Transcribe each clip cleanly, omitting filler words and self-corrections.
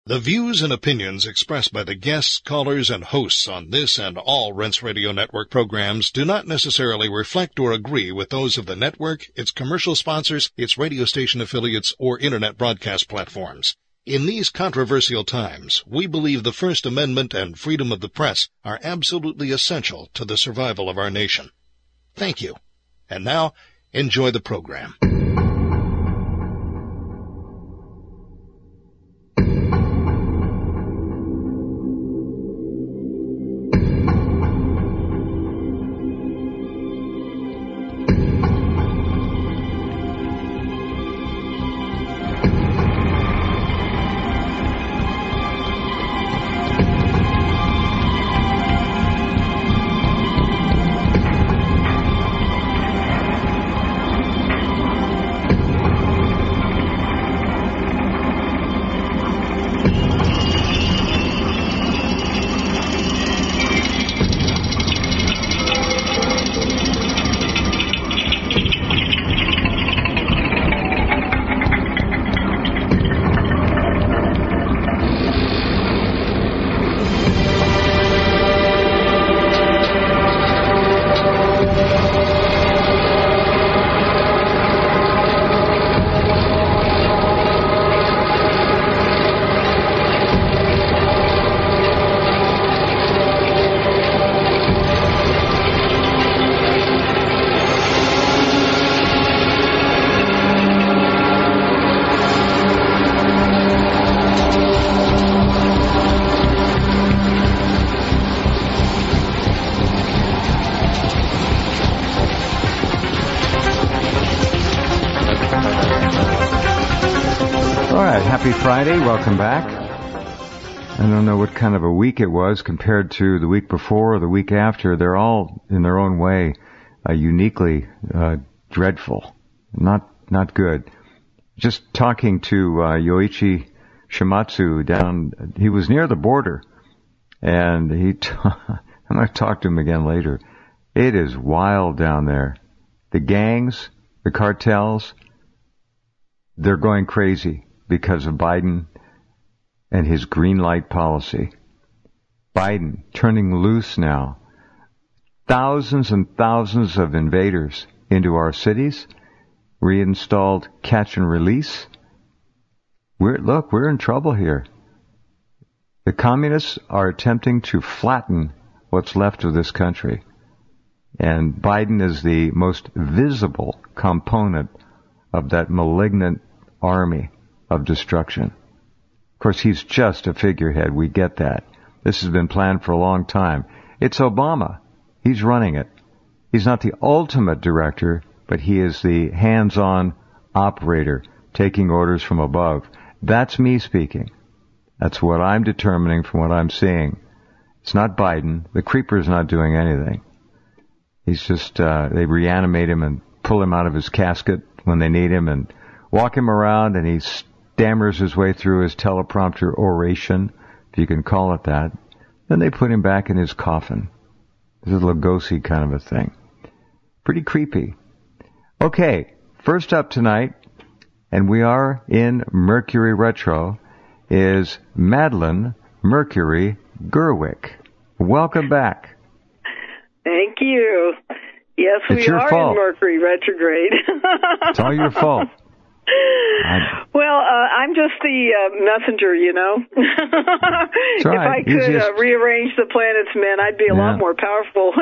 The views and opinions expressed by the guests, callers, and hosts on this and all Rense Radio Network programs do not necessarily reflect or agree with those of the network, its commercial sponsors, its radio station affiliates, or internet broadcast platforms. In these controversial times, we believe the First Amendment and freedom of the press are absolutely essential to the survival of our nation. Thank you. And now, enjoy the program. Happy Friday. Welcome back. I don't know what kind of a week it was compared to the week before or the week after. They're all, in their own way, uniquely dreadful. Not good. Just talking to Yoichi Shimatsu he was near the border, and I'm going to talk to him again later. It is wild down there. The gangs, the cartels, they're going crazy because of Biden and his green light policy. Biden turning loose now thousands and thousands of invaders into our cities, reinstalled catch and release. We're in trouble here. The communists are attempting to flatten what's left of this country. And Biden is the most visible component of that malignant army of destruction. Of course, he's just a figurehead. We get that. This has been planned for a long time. It's Obama. He's running it. He's not the ultimate director, but he is the hands-on operator, taking orders from above. That's me speaking. That's what I'm determining from what I'm seeing. It's not Biden. The creeper's not doing anything. He's just, they reanimate him and pull him out of his casket when they need him and walk him around, and he stammers his way through his teleprompter oration, if you can call it that. Then they put him back in his coffin. This is a Lugosi kind of a thing. Pretty creepy. Okay, first up tonight, and we are in Mercury Retro, is Madeline Mercury Gerwick. Welcome back. Thank you. Yes, it's we are fault. In Mercury retrograde. It's all your fault. Well, I'm just the messenger, you know. That's right. If I could rearrange the planets, man, I'd be a lot more powerful.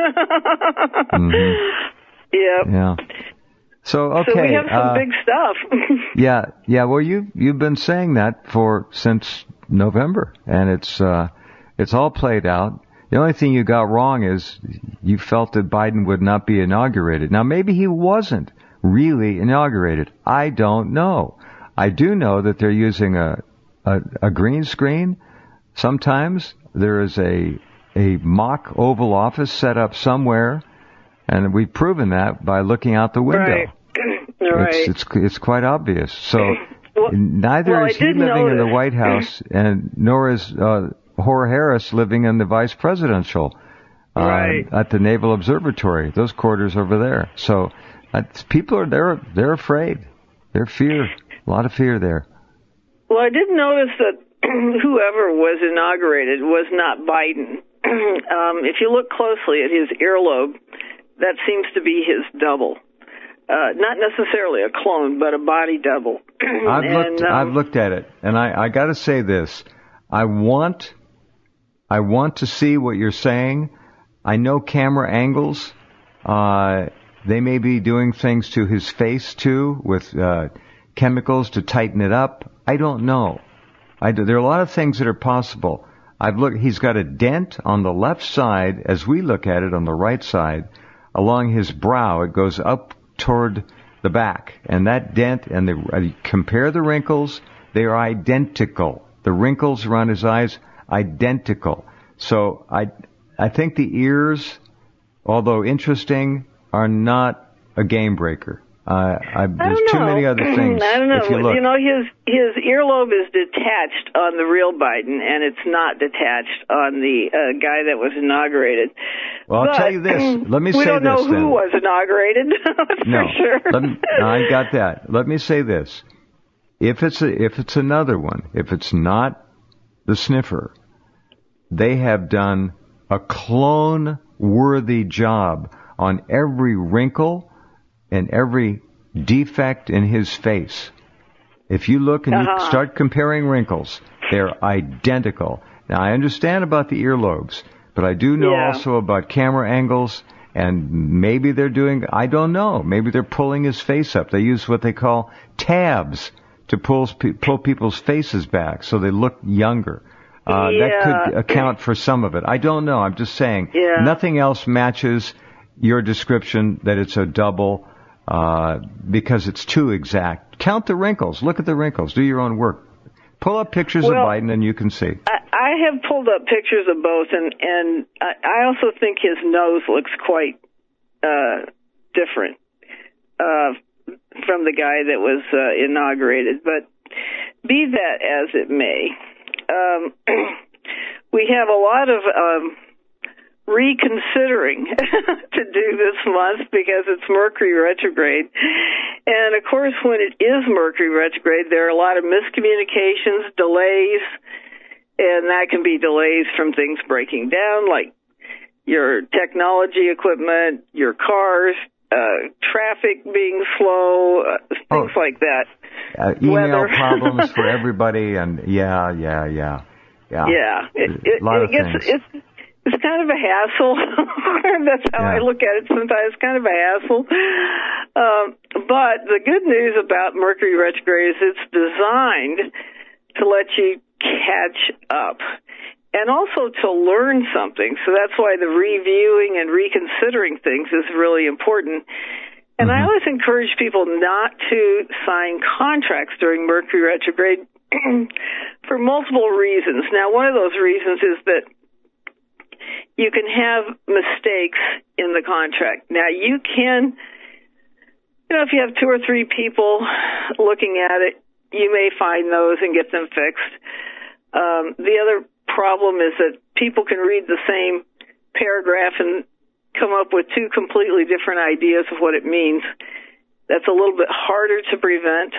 Yeah. So, okay. So we have some big stuff. Yeah. Well, you've been saying that since November, and it's all played out. The only thing you got wrong is you felt that Biden would not be inaugurated. Now, maybe he wasn't really inaugurated. I don't know. I do know that they're using a green screen. Sometimes there is a mock Oval Office set up somewhere, and we've proven that by looking out the window. Right. It's quite obvious. So neither is he living in the White House, and nor is Hoar Harris living in the vice presidential at the Naval Observatory. Those quarters over there. So people are they're afraid. There's a lot of fear there. Well, I did notice that whoever was inaugurated was not Biden. If you look closely at his earlobe, that seems to be his double. Not necessarily a clone, but a body double. I've looked at it, and I got to say this: I want to see what you're saying. I know camera angles. They may be doing things to his face too, with chemicals to tighten it up. I don't know. There are a lot of things that are possible. I've looked. He's got a dent on the left side, as we look at it on the right side, along his brow. It goes up toward the back, and that dent, and compare the wrinkles. They are identical. The wrinkles around his eyes, identical. So I think the ears, although interesting, are not a game breaker. There's too many other things. I don't know. His earlobe is detached on the real Biden, and it's not detached on the guy that was inaugurated. Well, I'll tell you this. Let me say this. We don't know who was inaugurated. No, for sure. I got that. Let me say this. If it's another one, if it's not the sniffer, they have done a clone-worthy job on every wrinkle and every defect in his face. If you look and you start comparing wrinkles, they're identical. Now, I understand about the earlobes, but I do know also about camera angles, and maybe they're doing, I don't know, maybe they're pulling his face up. They use what they call tabs to pull people's faces back so they look younger. That could account for some of it. I don't know. I'm just saying nothing else matches your description that it's a double because it's too exact. Count the wrinkles. Look at the wrinkles. Do your own work. Pull up pictures of Biden and you can see. I have pulled up pictures of both, and I also think his nose looks quite different from the guy that was inaugurated. But be that as it may, we have a lot of reconsidering to do this month because it's Mercury retrograde. And, of course, when it is Mercury retrograde, there are a lot of miscommunications, delays, and that can be delays from things breaking down, like your technology equipment, your cars, traffic being slow, things like that. Email problems for everybody, and yeah. A lot of things. It's kind of a hassle. That's how I look at it sometimes. It's kind of a hassle. But the good news about Mercury retrograde is it's designed to let you catch up and also to learn something. So that's why the reviewing and reconsidering things is really important. And I always encourage people not to sign contracts during Mercury retrograde for multiple reasons. Now, one of those reasons is that you can have mistakes in the contract. Now, you can, if you have 2 or 3 people looking at it, you may find those and get them fixed. The other problem is that people can read the same paragraph and come up with 2 completely different ideas of what it means. That's a little bit harder to prevent.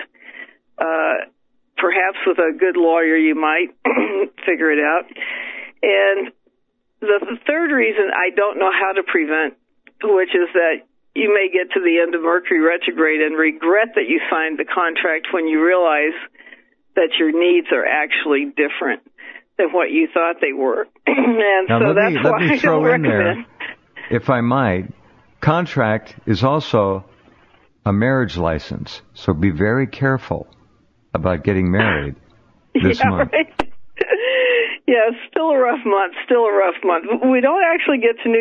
Perhaps with a good lawyer, you might figure it out. And the third reason I don't know how to prevent, which is that you may get to the end of Mercury retrograde and regret that you signed the contract when you realize that your needs are actually different than what you thought they were. And now, so that's why I don't recommend. There, if I might, contract is also a marriage license, so be very careful about getting married this month. Right? Yeah, still a rough month. We don't actually get to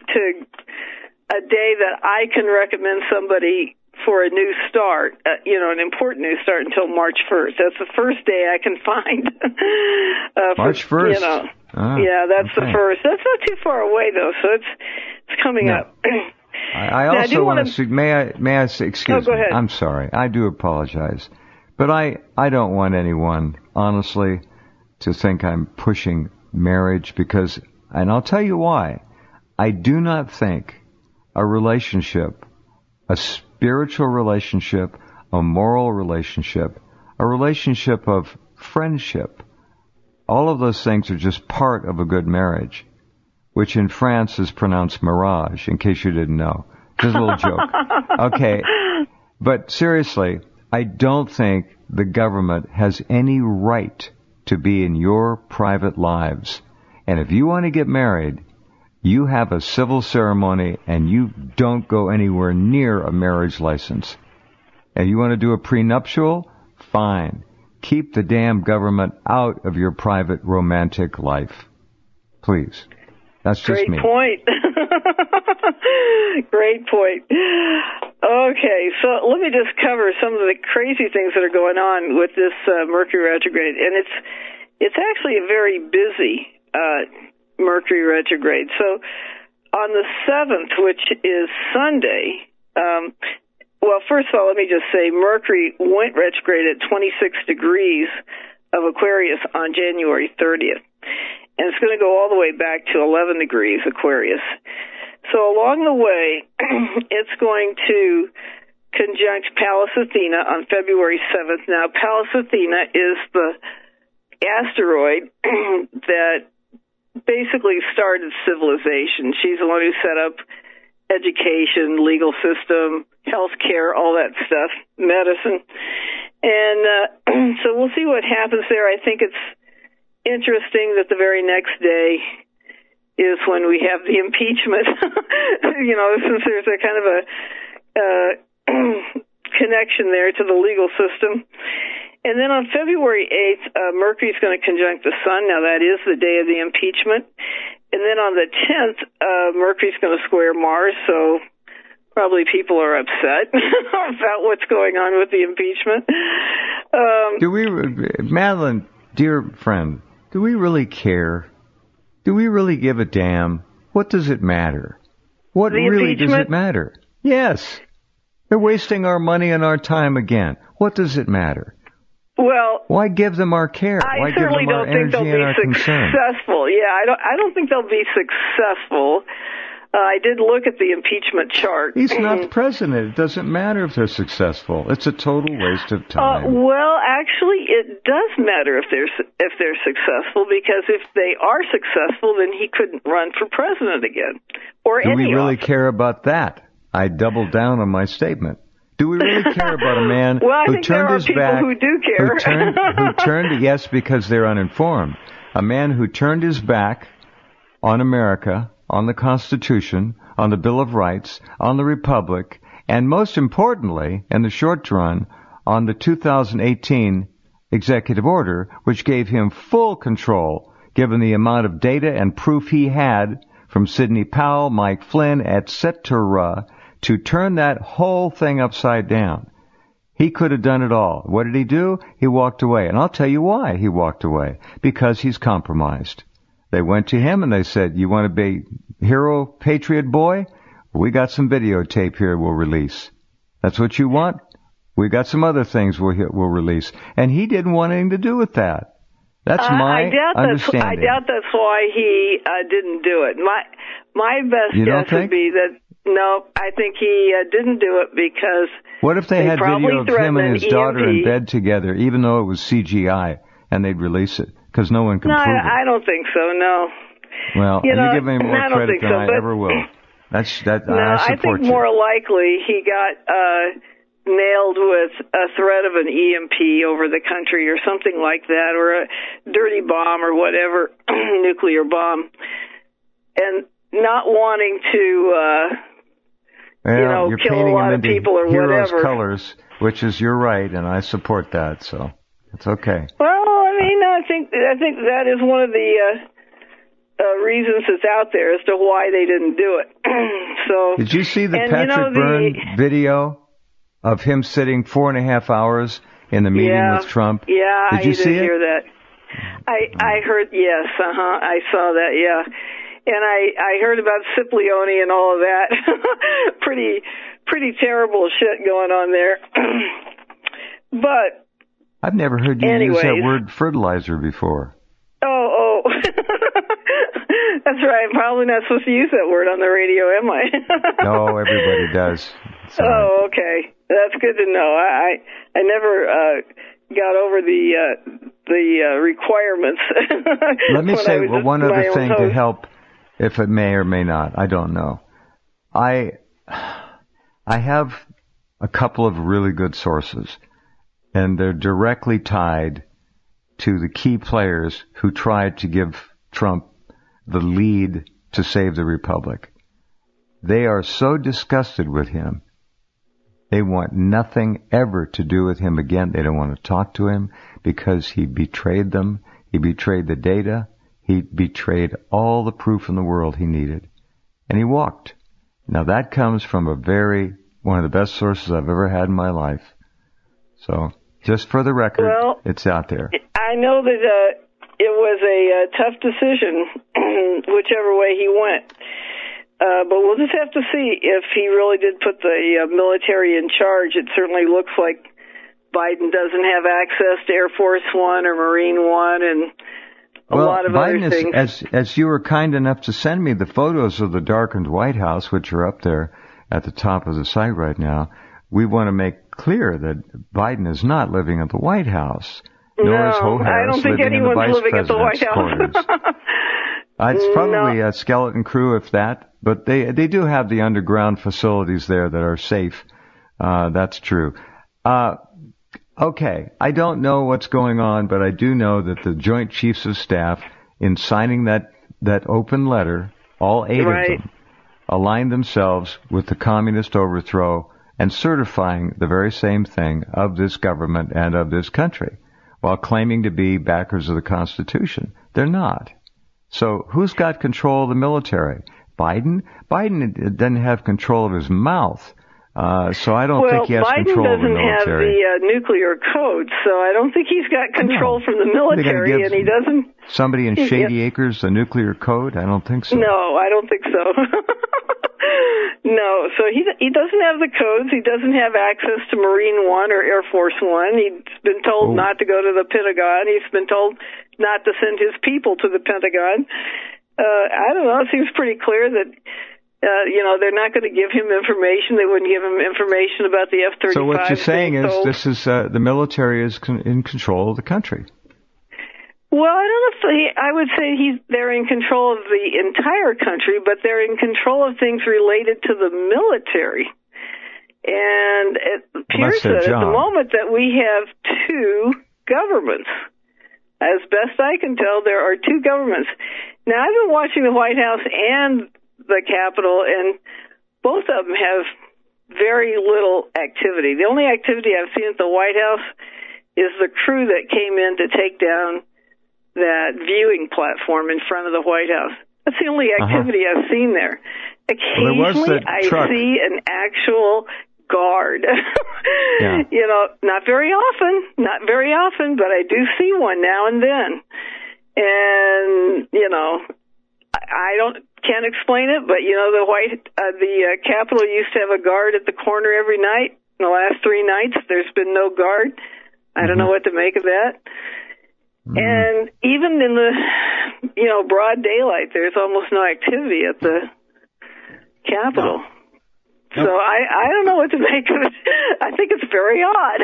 a day that I can recommend somebody for a new start, an important new start until March 1st. That's the first day I can find. March 1st? That's the first. That's not too far away, though, so it's coming up. I also want to, may I say, excuse me, go ahead. I'm sorry. I do apologize. But I don't want anyone, honestly, to think I'm pushing marriage because, and I'll tell you why. I do not think a relationship, a spiritual relationship, a moral relationship, a relationship of friendship, all of those things are just part of a good marriage, which in France is pronounced mirage, in case you didn't know. Just a little joke. Okay. But seriously, I don't think the government has any right to be in your private lives. And if you want to get married, you have a civil ceremony and you don't go anywhere near a marriage license. And you want to do a prenuptial? Fine. Keep the damn government out of your private romantic life. Please. That's just me. Great point. Great point. Okay, so let me just cover some of the crazy things that are going on with this Mercury retrograde. And it's actually a very busy Mercury retrograde. So on the 7th, which is Sunday, well, first of all, let me just say Mercury went retrograde at 26 degrees of Aquarius on January 30th. And it's going to go all the way back to 11 degrees Aquarius. So along the way, it's going to conjunct Pallas Athena on February 7th. Now, Pallas Athena is the asteroid that basically started civilization. She's the one who set up education, legal system, healthcare, all that stuff, medicine. And so we'll see what happens there. I think it's interesting that the very next day is when we have the impeachment, since there's a kind of a connection there to the legal system. And then on February 8th, Mercury's going to conjunct the Sun. Now, that is the day of the impeachment. And then on the 10th, Mercury's going to square Mars, so probably people are upset about what's going on with the impeachment. Madeline, dear friend, do we really care? Do we really give a damn? What does it matter? What really does it matter? Yes. They're wasting our money and our time again. What does it matter? Well, why give them our care? Why give them our energy and our concern? Successful. Yeah, I don't think they'll be successful. I did look at the impeachment chart. He's not the president. It doesn't matter if they're successful. It's a total waste of time. Well, actually, it does matter if they're successful, because if they are successful, then he couldn't run for president again, or any. Do we really care about that? I doubled down on my statement. Do we really care about a man who turned his back? Who do care. who turned, yes, because they're uninformed. A man who turned his back on America, on the Constitution, on the Bill of Rights, on the Republic, and most importantly, in the short run, on the 2018 executive order, which gave him full control, given the amount of data and proof he had from Sidney Powell, Mike Flynn, etc., to turn that whole thing upside down. He could have done it all. What did he do? He walked away. And I'll tell you why he walked away. Because he's compromised. They went to him and they said, you want to be hero, patriot boy? We got some videotape here we'll release. That's what you want? We got some other things we'll release. And he didn't want anything to do with that. That's my understanding. I doubt that's why he didn't do it. My best guess would be that, no, I think he didn't do it because... What if they had video of him and his daughter in bed together, even though it was CGI, and they'd release it? Because no one can prove it. No, I don't think so, no. Well, you give me more credit than I ever will. I support you. I think more likely he got nailed with a threat of an EMP over the country or something like that, or a dirty bomb or whatever, nuclear bomb, and not wanting to... you're kill a lot of people or heroes' whatever. Colors, which is you're right, and I support that, so it's okay. Well, I think that is one of the reasons that's out there as to why they didn't do it. So, did you see the Patrick Byrne video of him sitting 4.5 hours in the meeting with Trump? Yeah, did you see it? Hear that. I heard, yes, I saw that, yeah. And I heard about Cipollone and all of that. pretty terrible shit going on there. But I've never heard you use that word fertilizer before. Oh. That's right. I'm probably not supposed to use that word on the radio, am I? No, everybody does. Okay. That's good to know. I never got over the requirements. Let me say one other thing to help, if it may or may not. I don't know. I have a couple of really good sources, and they're directly tied to the key players who tried to give Trump the lead to save the republic. They are so disgusted with him. They want nothing ever to do with him again. They don't want to talk to him because he betrayed them. He betrayed the data. He betrayed all the proof in the world he needed. And he walked. Now that comes from one of the best sources I've ever had in my life. So, just for the record, it's out there. I know that it was a tough decision, whichever way he went. But we'll just have to see if he really did put the military in charge. It certainly looks like Biden doesn't have access to Air Force One or Marine One and a lot of Biden other things. As you were kind enough to send me the photos of the darkened White House, which are up there at the top of the site right now, we want to make clear that Biden is not living at the White House, nor is Ho Harris living in the Vice President's quarters. It's probably a skeleton crew, if that, but they do have the underground facilities there that are safe. That's true. Okay, I don't know what's going on, but I do know that the Joint Chiefs of Staff, in signing that open letter, all 8 of them, aligned themselves with the communist overthrow and certifying the very same thing of this government and of this country, while claiming to be backers of the Constitution. They're not. So who's got control of the military? Biden? Biden doesn't have control of his mouth. So I don't think he has control of the military. Biden doesn't have the nuclear code, so I don't think he's got control from the military, and he doesn't. Somebody in Shady Acres the nuclear code? I don't think so. No, I don't think so. No, so he doesn't have the codes. He doesn't have access to Marine One or Air Force One. He's been told not to go to the Pentagon. He's been told not to send his people to the Pentagon. I don't know. It seems pretty clear that. They're not going to give him information. They wouldn't give him information about the F-35. So what you're saying is this is the military is in control of the country. Well, I don't know if I would say they're in control of the entire country, but they're in control of things related to the military. And it appears that at the moment that we have 2 governments. As best I can tell, there are 2 governments. Now, I've been watching the White House and the Capitol, and both of them have very little activity. The only activity I've seen at the White House is the crew that came in to take down that viewing platform in front of the White House. That's the only activity I've seen there. Occasionally, I see an actual guard. Not very often, but I do see one now and then. And, I can't explain it, but the Capitol used to have a guard at the corner every night. In the last 3 nights, there's been no guard. I don't know what to make of that. And even in the, broad daylight, there's almost no activity at the Capitol. So I don't know what to make of it. I think it's very odd.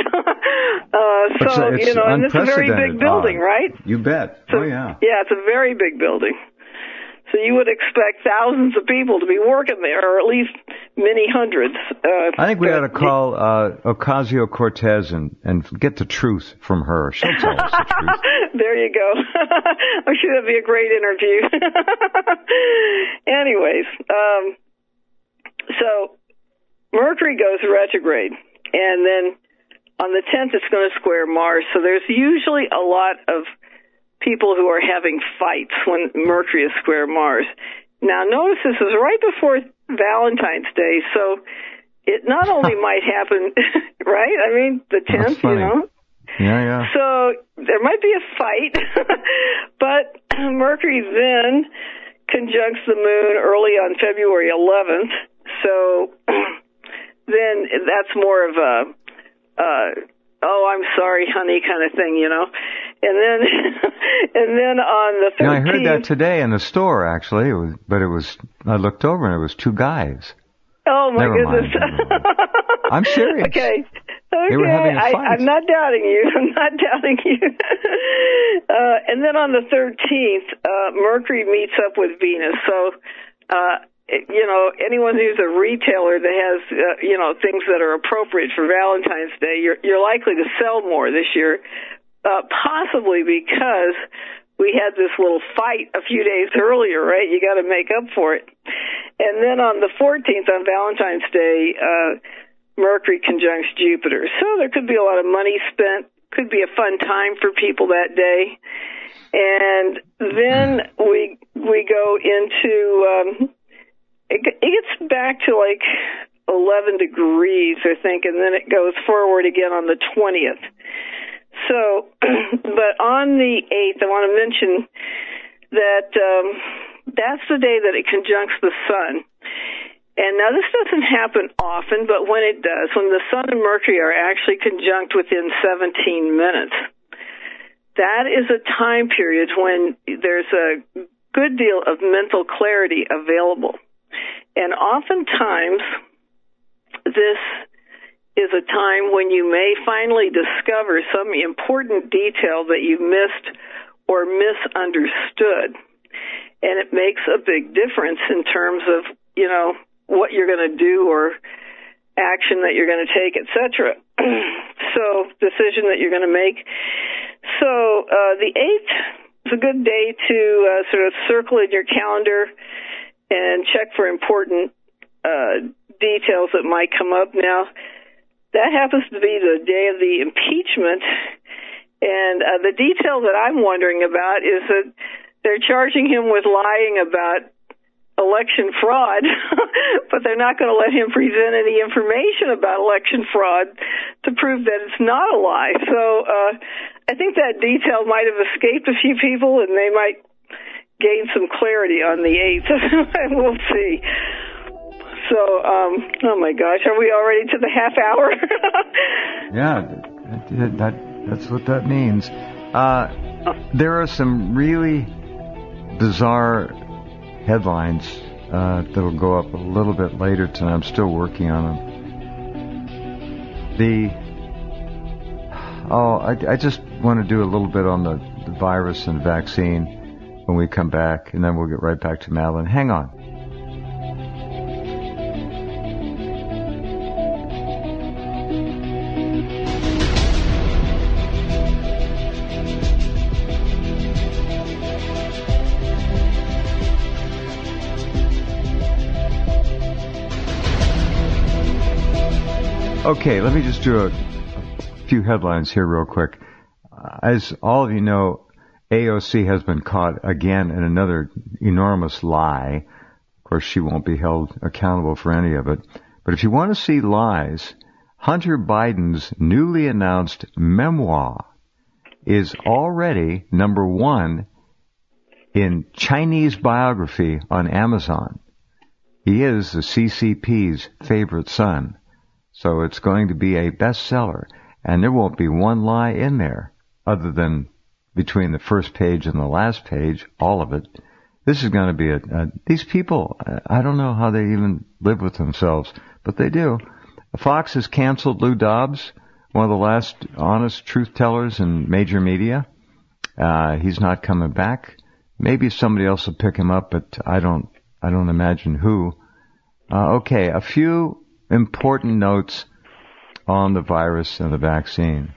And it's a very big building, right? You bet. Yeah, it's a very big building. So you would expect thousands of people to be working there, or at least many hundreds. I think we ought to call Ocasio-Cortez and get the truth from her. She'll tell us the truth. There you go. I'm sure that'd be a great interview. Anyways, so Mercury goes retrograde, and then on the 10th it's going to square Mars. So there's usually a lot of people who are having fights when Mercury is square Mars. Now, notice this is right before Valentine's Day, so it not only might happen, right? I mean, the 10th, Yeah. So there might be a fight, but Mercury then conjuncts the moon early on February 11th, so then that's more of a, I'm sorry, honey, kind of thing, And then on the 13th... I heard that today in the store, actually. I looked over and it was 2 guys. Oh, my goodness. I'm serious. Okay. Okay, They were having a fight. I'm not doubting you. I'm not doubting you. And then on the 13th, Mercury meets up with Venus. So, anyone who's a retailer that has, things that are appropriate for Valentine's Day, you're likely to sell more this year, possibly because we had this little fight a few days earlier, right? You got to make up for it. And then on the 14th, on Valentine's Day, Mercury conjuncts Jupiter. So there could be a lot of money spent, could be a fun time for people that day. And then we go into, it gets back to like 11 degrees, I think, and then it goes forward again on the 20th. So, but on the 8th, I want to mention that that's the day that it conjuncts the sun. And now this doesn't happen often, but when it does, when the sun and Mercury are actually conjunct within 17 minutes, that is a time period when there's a good deal of mental clarity available. And oftentimes, this is a time when you may finally discover some important detail that you missed or misunderstood. And it makes a big difference in terms of, what you're going to do or action that you're going to take, etc. So, decision that you're going to make. So, the 8th is a good day to sort of circle in your calendar and check for important details that might come up. Now, that happens to be the day of the impeachment, and the detail that I'm wondering about is that they're charging him with lying about election fraud, but they're not going to let him present any information about election fraud to prove that it's not a lie. So I think that detail might have escaped a few people, and they might gain some clarity on the 8th. We'll see. So, oh my gosh, are we already to the half hour? Yeah, that's what that means. There are some really bizarre headlines that will go up a little bit later tonight. I'm still working on them. I just want to do a little bit on the virus and vaccine when we come back, and then we'll get right back to Madeline. Hang on. Okay, let me just do a few headlines here real quick. As all of you know, AOC has been caught again in another enormous lie. Of course, she won't be held accountable for any of it. But if you want to see lies, Hunter Biden's newly announced memoir is already #1 in Chinese biography on Amazon. He is the CCP's favorite son. So it's going to be a bestseller, and there won't be one lie in there other than between the first page and the last page, all of it. This is going to be these people, I don't know how they even live with themselves, but they do. Fox has canceled Lou Dobbs, one of the last honest truth tellers in major media. He's not coming back. Maybe somebody else will pick him up, but I don't imagine who. Okay, a few important notes on the virus and the vaccine.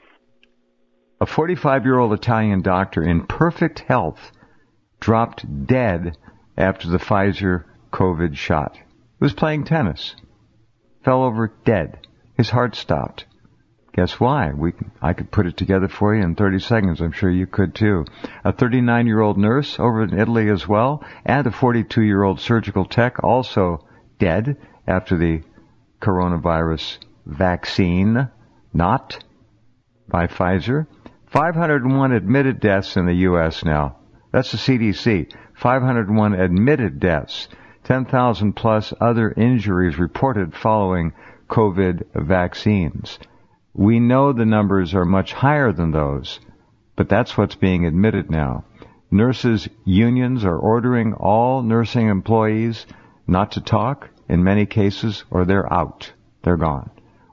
A 45-year-old Italian doctor in perfect health dropped dead after the Pfizer COVID shot. He was playing tennis. Fell over dead. His heart stopped. Guess why? I could put it together for you in 30 seconds. I'm sure you could too. A 39-year-old nurse over in Italy as well, and a 42-year-old surgical tech also dead after the coronavirus vaccine, not by Pfizer. 501 admitted deaths in the U.S. now. That's the CDC. 501 admitted deaths. 10,000 plus other injuries reported following COVID vaccines. We know the numbers are much higher than those, but that's what's being admitted now. Nurses' unions are ordering all nursing employees not to talk in many cases, or they're out. They're gone.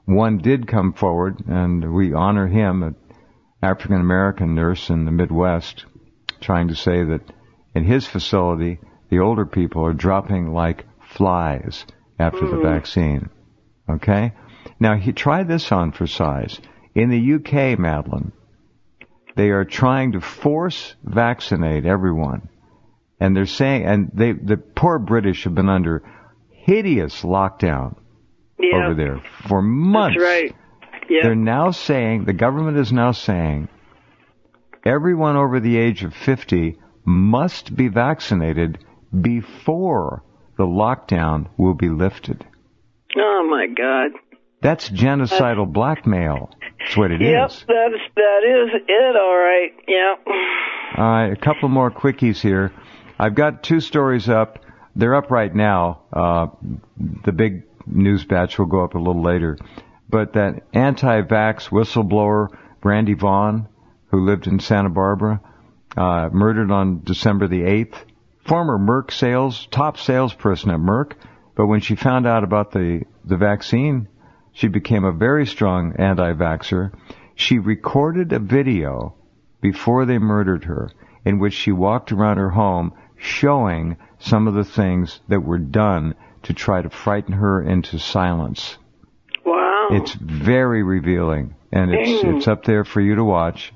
one did come forward, and we honor him, an African-American nurse in the Midwest, trying to say that in his facility, the older people are dropping like flies after the vaccine. Okay? Now, he tried this on for size. In the UK, Madeline, they are trying to force vaccinate everyone. And they're saying, and the poor British have been under hideous lockdown over there for months. That's right. Yeah. They're now saying, the government is now saying, everyone over the age of 50 must be vaccinated before the lockdown will be lifted. Oh, my God. That's genocidal blackmail. That's what it is. Yep, that is it, all right. Yep. All right, a couple more quickies here. I've got 2 stories up. They're up right now. The big news batch will go up a little later. But that anti-vax whistleblower, Brandy Vaughn, who lived in Santa Barbara, murdered on December the 8th. Former Merck top salesperson at Merck. But when she found out about the vaccine, she became a very strong anti-vaxxer. She recorded a video before they murdered her in which she walked around her home showing some of the things that were done to try to frighten her into silence. Wow. It's very revealing, and it's up there for you to watch.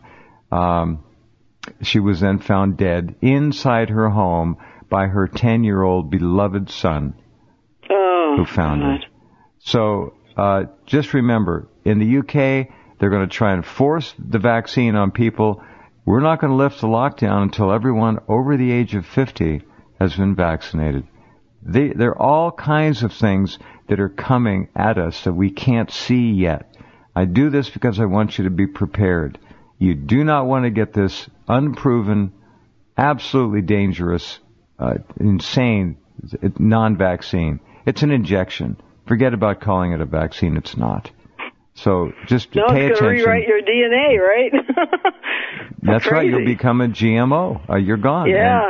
She was then found dead inside her home by her 10-year-old beloved son, who found her. So just remember, in the UK, they're going to try and force the vaccine on people. We're not going to lift the lockdown until everyone over the age of 50 has been vaccinated. There are all kinds of things that are coming at us that we can't see yet. I do this because I want you to be prepared. You do not want to get this unproven, absolutely dangerous, insane non-vaccine. It's an injection. Forget about calling it a vaccine. It's not. So just pay attention. It's going to rewrite your DNA, right? That's crazy. Right. You'll become a GMO. You're gone. Yeah,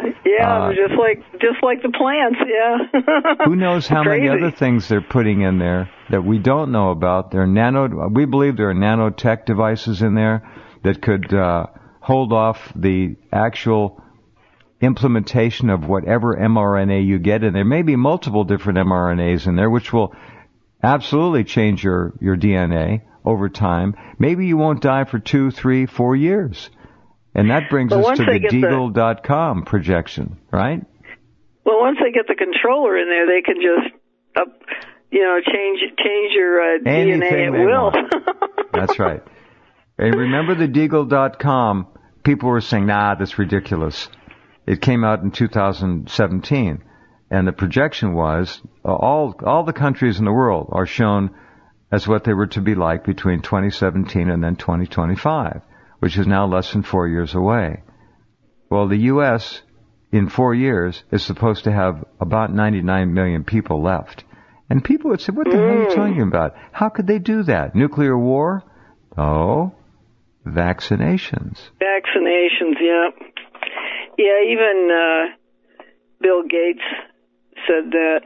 just like the plants. Yeah. Who knows how many other things they're putting in there that we don't know about? We believe there are nanotech devices in there that could hold off the actual implementation of whatever mRNA you get, and there may be multiple different mRNAs in there, which will absolutely change your DNA over time. Maybe you won't die for 2, 3, 4 years. And that brings us to the Deagle.com projection, right? Well, once they get the controller in there, they can just, change your DNA at will. That's right. And remember the Deagle.com, people were saying, that's ridiculous. It came out in 2017. And the projection was all the countries in the world are shown as what they were to be like between 2017 and then 2025, which is now less than 4 years away. Well, the U.S. in 4 years is supposed to have about 99 million people left. And people would say, what the hell are you talking about? How could they do that? Nuclear war? Oh, vaccinations. Vaccinations, yeah. Yeah, even Bill Gates said that.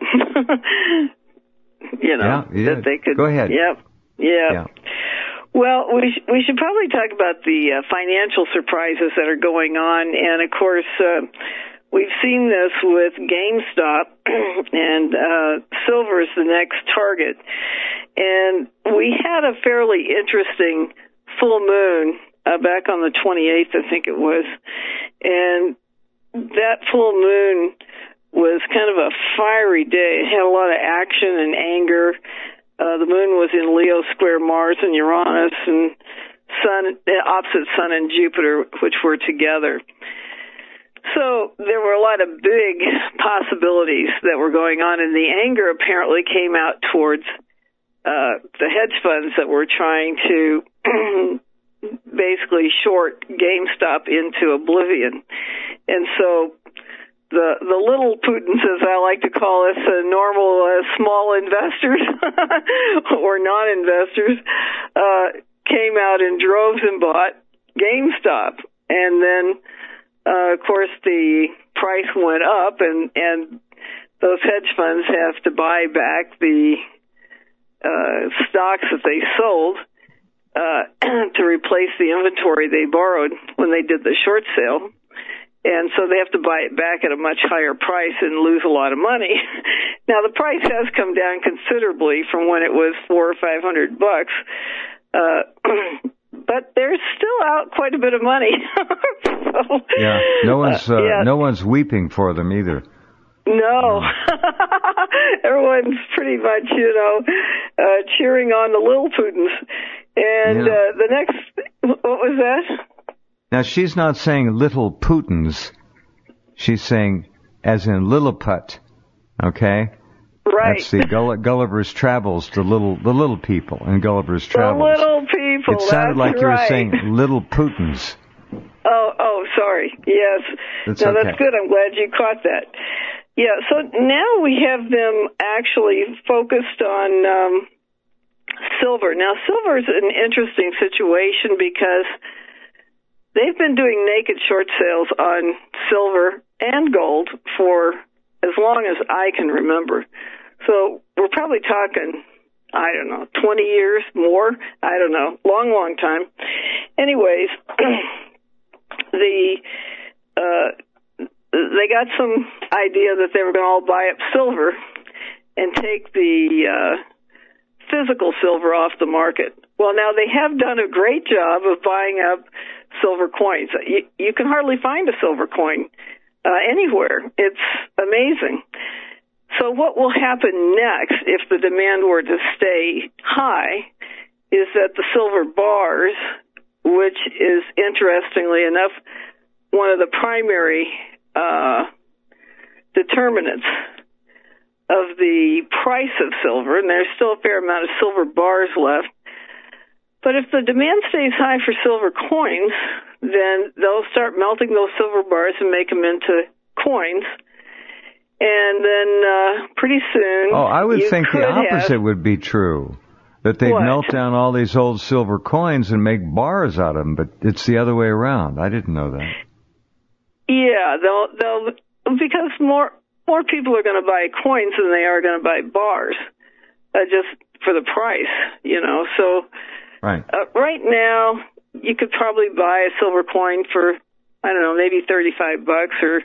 That they could. Go ahead. Yep. Yeah. Well, we should probably talk about the financial surprises that are going on, and of course, we've seen this with GameStop, and silver is the next target. And we had a fairly interesting full moon back on the 28th, I think it was, and that full moon was kind of a fiery day. It had a lot of action and anger. The moon was in Leo square Mars and Uranus, and opposite Sun and Jupiter, which were together. So there were a lot of big possibilities that were going on, and the anger apparently came out towards the hedge funds that were trying to basically short GameStop into oblivion. And so the little Putins, as I like to call us, normal small investors or non-investors, came out in droves and bought GameStop. And then, of course, the price went up, and those hedge funds have to buy back the stocks that they sold to replace the inventory they borrowed when they did the short sale. And so they have to buy it back at a much higher price and lose a lot of money. Now, the price has come down considerably from when it was $400 or $500. But they're still out quite a bit of money. So, yeah, no one's weeping for them either. No. Everyone's pretty much, cheering on the little Putins. And the next, what was that? Now, she's not saying little Putins. She's saying as in Lilliput, okay? Right. That's the Gulliver's Travels, the little people in Gulliver's Travels. The little people, it sounded like you were saying little Putins. Oh, sorry. Yes. That's good. I'm glad you caught that. Yeah, so now we have them actually focused on silver. Now, silver is an interesting situation because they've been doing naked short sales on silver and gold for as long as I can remember. So we're probably talking, 20 years more. I don't know. Long time. Anyways, they got some idea that they were going to all buy up silver and take the physical silver off the market. Well, now they have done a great job of buying up silver coins. You can hardly find a silver coin anywhere. It's amazing. So what will happen next if the demand were to stay high is that the silver bars, which is interestingly enough one of the primary determinants of the price of silver, and there's still a fair amount of silver bars left. But if the demand stays high for silver coins, then they'll start melting those silver bars and make them into coins. And then pretty soon... Oh, I would think the opposite would be true. That they'd melt down all these old silver coins and make bars out of them, but it's the other way around. I didn't know that. Yeah, they'll because more people are going to buy coins than they are going to buy bars, just for the price, So right. Right now, you could probably buy a silver coin for, maybe $35 or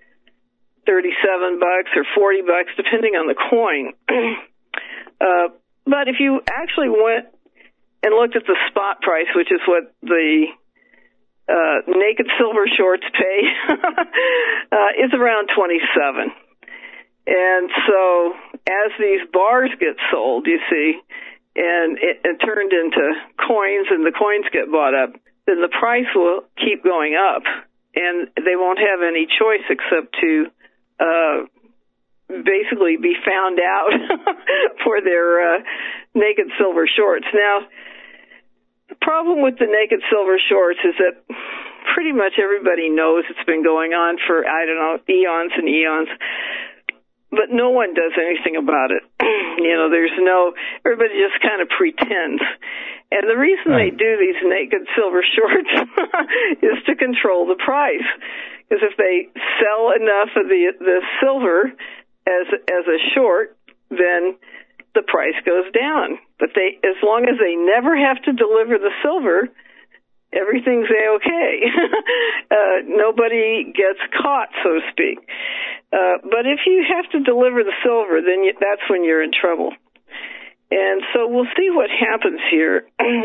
$37 or $40, depending on the coin. But if you actually went and looked at the spot price, which is what the naked silver shorts pay, is around 27. And so as these bars get sold, you see, and it turned into coins and the coins get bought up, then the price will keep going up. And they won't have any choice except to basically be found out for their naked silver shorts. Now, the problem with the naked silver shorts is that pretty much everybody knows it's been going on for, eons and eons, but no one does anything about it. Everybody just kind of pretends. And the reason they do these naked silver shorts is to control the price. Because if they sell enough of the silver as a short, then the price goes down. But as long as they never have to deliver the silver, everything's A-okay. Nobody gets caught, so to speak. But if you have to deliver the silver, then that's when you're in trouble. And so we'll see what happens here.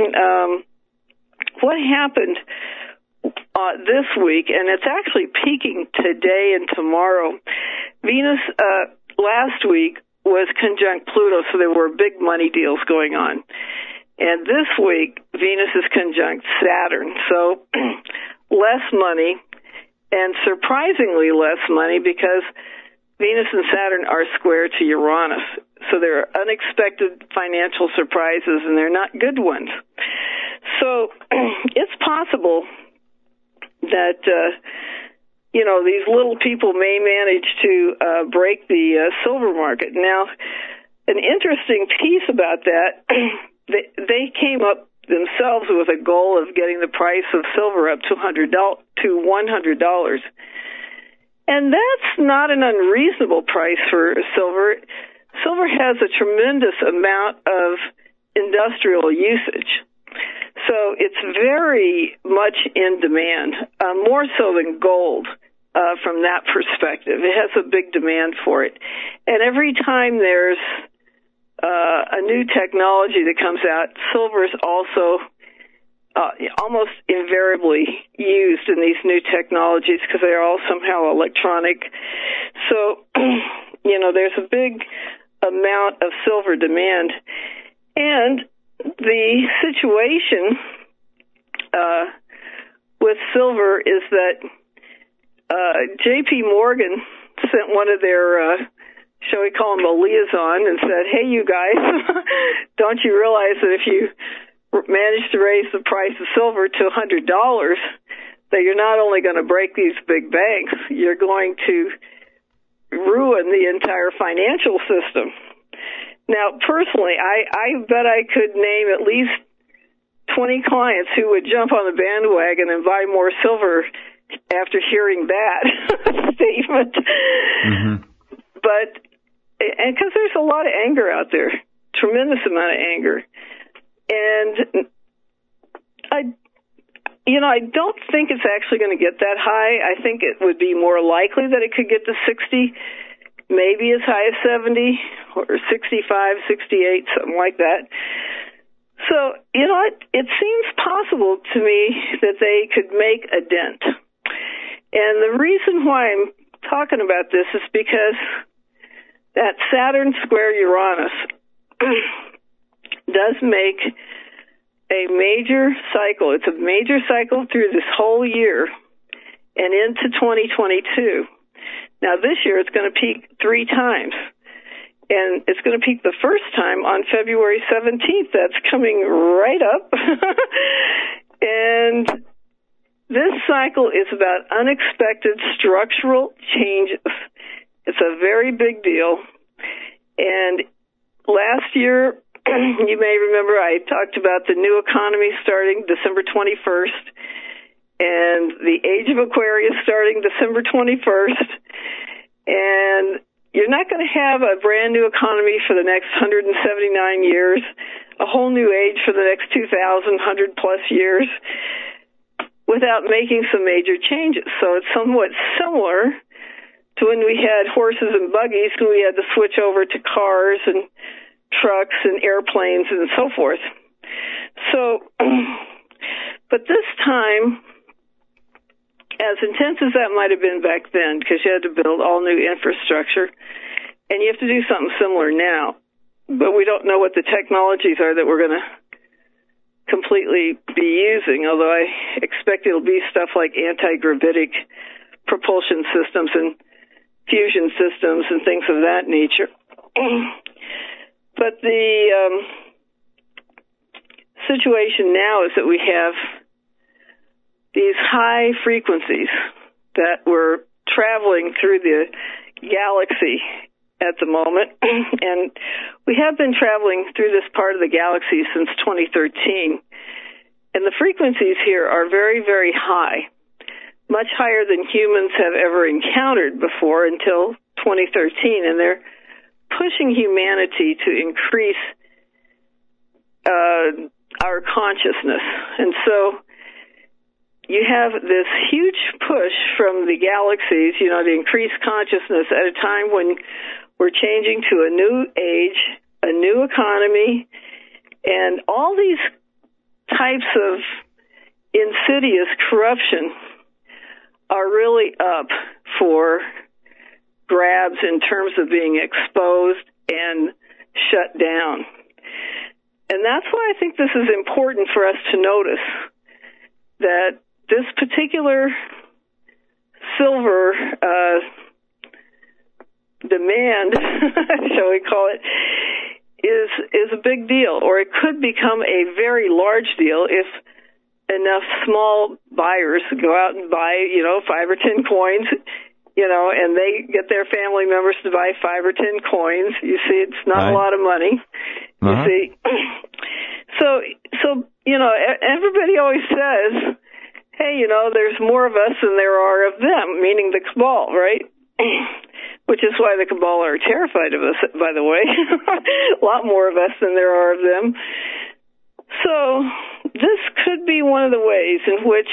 What happened this week, and it's actually peaking today and tomorrow. Venus last week was conjunct Pluto, so there were big money deals going on. And this week, Venus is conjunct Saturn, so less money, and surprisingly less money because Venus and Saturn are square to Uranus. So there are unexpected financial surprises, and they're not good ones. So it's possible that, these little people may manage to break the silver market. Now, an interesting piece about that, they came up themselves with a goal of getting the price of silver up to $100. And that's not an unreasonable price for silver. silver has a tremendous amount of industrial usage. So it's very much in demand, more so than gold from that perspective. It has a big demand for it. And every time there's a new technology that comes out, silver is also almost invariably used in these new technologies because they are all somehow electronic. So, there's a big amount of silver demand. And the situation with silver is that J.P. Morgan sent one of their, shall we call them a liaison, and said, hey, you guys, don't you realize that if you manage to raise the price of silver to $100, that you're not only going to break these big banks, you're going to ruin the entire financial system. Now, personally, I bet I could name at least 20 clients who would jump on the bandwagon and buy more silver after hearing that statement. Mm-hmm. But, and because there's a lot of anger out there, tremendous amount of anger. And I don't think it's actually going to get that high. I think it would be more likely that it could get to 60, maybe as high as 70 or 65, 68, something like that. So, it seems possible to me that they could make a dent. And the reason why I'm talking about this is because that Saturn square Uranus does make a major cycle. It's a major cycle through this whole year and into 2022. Now, this year it's going to peak 3 times. And it's going to peak the first time on February 17th. That's coming right up. And this cycle is about unexpected structural changes. It's a very big deal. And last year, you may remember I talked about the new economy starting December 21st and the age of Aquarius starting December 21st. And you're not going to have a brand new economy for the next 179 years, a whole new age for the next 2,100 plus years without making some major changes. So it's somewhat similar to when we had horses and buggies and we had to switch over to cars and trucks and airplanes and so forth. So, but this time, as intense as that might have been back then, because you had to build all new infrastructure, and you have to do something similar now, but we don't know what the technologies are that we're going to completely be using, although I expect it'll be stuff like anti-gravitic propulsion systems and fusion systems and things of that nature. But the situation now is that we have these high frequencies that we're traveling through the galaxy at the moment, and we have been traveling through this part of the galaxy since 2013, and the frequencies here are very, very high, much higher than humans have ever encountered before until 2013, and they're pushing humanity to increase our consciousness. And so you have this huge push from the galaxies, to increase consciousness at a time when we're changing to a new age, a new economy, and all these types of insidious corruption are really up for grabs in terms of being exposed and shut down. And that's why I think this is important for us to notice that this particular silver demand, shall we call it, is a big deal, or it could become a very large deal if enough small buyers go out and buy, 5 or 10 coins, and they get their family members to buy 5 or 10 coins. You see, it's not a lot of money. You see, so everybody always says, hey, there's more of us than there are of them, meaning the cabal, right? which is why the Kabbalah are terrified of us, by the way. A lot more of us than there are of them. So this could be one of the ways in which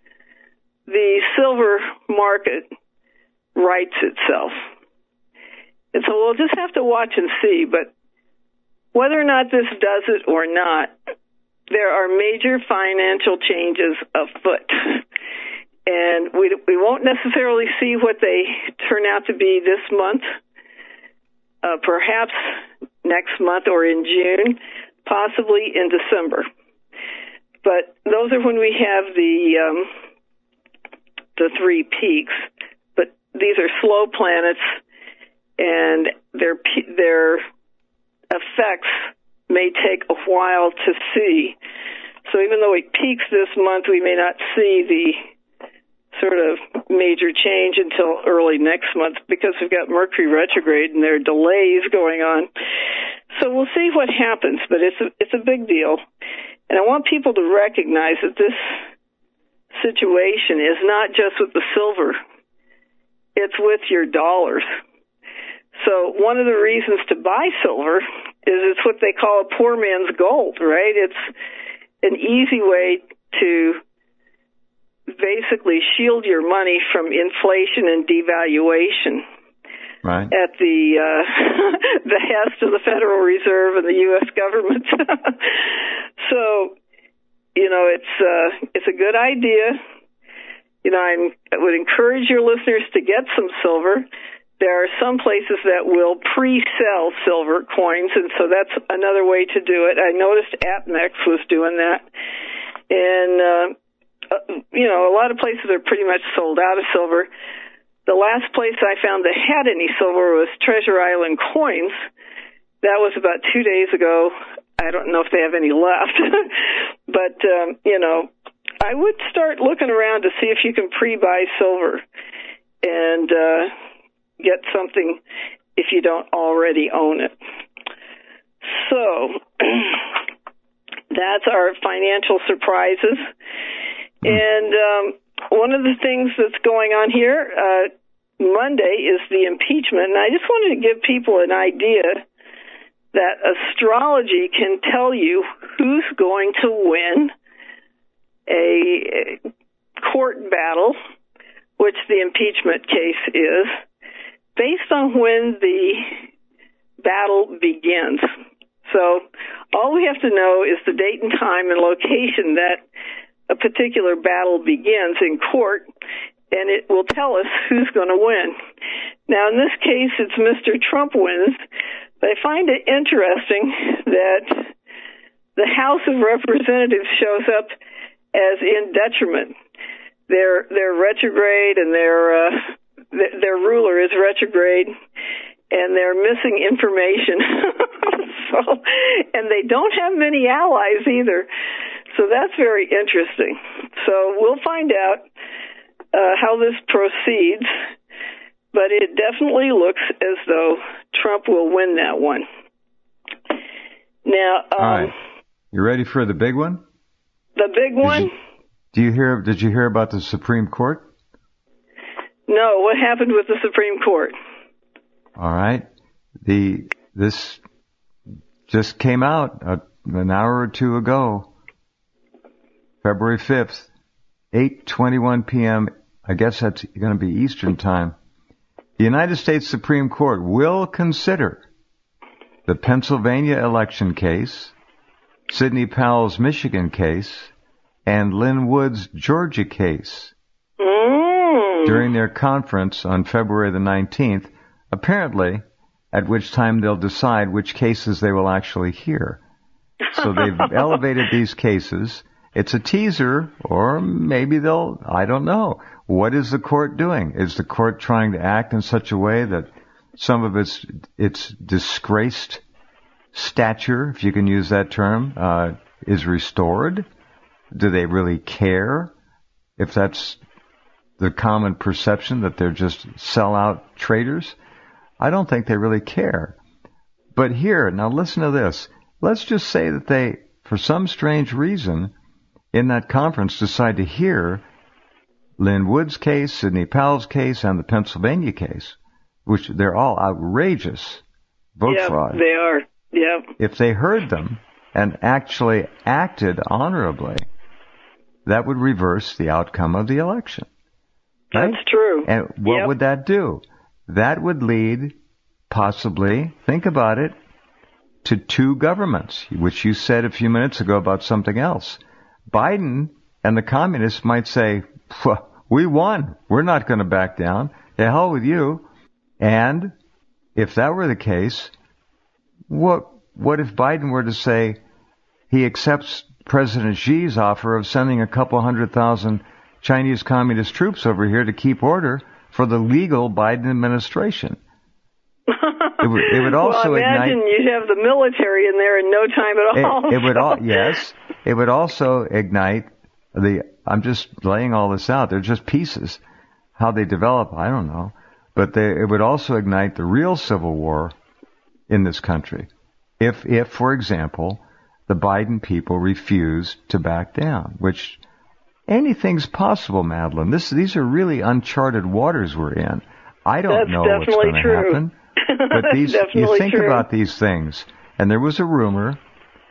the silver market rights itself. And so we'll just have to watch and see. But whether or not this does it or not, there are major financial changes afoot. And we won't necessarily see what they turn out to be this month, perhaps next month or in June, possibly in December. But those are when we have the three peaks. But these are slow planets, and their effects may take a while to see. So even though it peaks this month, we may not see the sort of major change until early next month because we've got Mercury retrograde and there are delays going on. So we'll see what happens, but it's a big deal. And I want people to recognize that this situation is not just with the silver, it's with your dollars. So one of the reasons to buy silver is it's what they call a poor man's gold, right? It's an easy way to basically shield your money from inflation and devaluation. Right. At the behest of the Federal Reserve and the U.S. government. So, it's a good idea. I would encourage your listeners to get some silver. There are some places that will pre-sell silver coins, and so that's another way to do it. I noticed APMEX was doing that. And, a lot of places are pretty much sold out of silver. The last place I found that had any silver was Treasure Island Coins. That was about 2 days ago. I don't know if they have any left. But, I would start looking around to see if you can pre-buy silver and get something if you don't already own it. So that's our financial surprises. And one of the things that's going on here, Monday, is the impeachment. And I just wanted to give people an idea that astrology can tell you who's going to win a court battle, which the impeachment case is, based on when the battle begins. So all we have to know is the date and time and location that a particular battle begins in court, and it will tell us who's going to win. Now, in this case, it's Mr. Trump wins, but I find it interesting that the House of Representatives shows up as in detriment. They're retrograde, and their ruler is retrograde, and they're missing information. And they don't have many allies either. So that's very interesting. So we'll find out how this proceeds, but it definitely looks as though Trump will win that one. Now, all right. You ready for the big one? The big one? Did you hear about the Supreme Court? No. What happened with the Supreme Court? All right. This just came out an hour or two ago. February 5th, 8:21 p.m., I guess that's going to be Eastern Time. The United States Supreme Court will consider the Pennsylvania election case, Sidney Powell's Michigan case, and Lynn Wood's Georgia case during their conference on February the 19th, apparently at which time they'll decide which cases they will actually hear. So they've elevated these cases. It's a teaser, or maybe I don't know. What is the court doing? Is the court trying to act in such a way that some of its disgraced stature, if you can use that term, is restored? Do they really care? If that's the common perception that they're just sellout traitors, I don't think they really care. But here, now listen to this. Let's just say that they, for some strange reason, in that conference decide to hear Lynn Wood's case, Sidney Powell's case, and the Pennsylvania case. which they're all outrageous vote fraud. They are. Yep. If they heard them and actually acted honorably, that would reverse the outcome of the election. Right? That's true. And what would that do? That would lead, possibly, think about it, to two governments, which you said a few minutes ago about something else. Biden and the communists might say, we won. We're not going to back down. The hell with you. And if that were the case, what if Biden were to say he accepts President Xi's offer of sending a couple 100,000 Chinese communist troops over here to keep order for the legal Biden administration? It would also imagine you'd have the military in there in no time at all. Yes. It would also ignite I'm just laying all this out. They're just pieces. How they develop, I don't know. But it would also ignite the real civil war in this country. If, for example, the Biden people refuse to back down, which anything's possible, Madeline. These are really uncharted waters we're in. I don't know what's going to happen. But you think about these things. And there was a rumor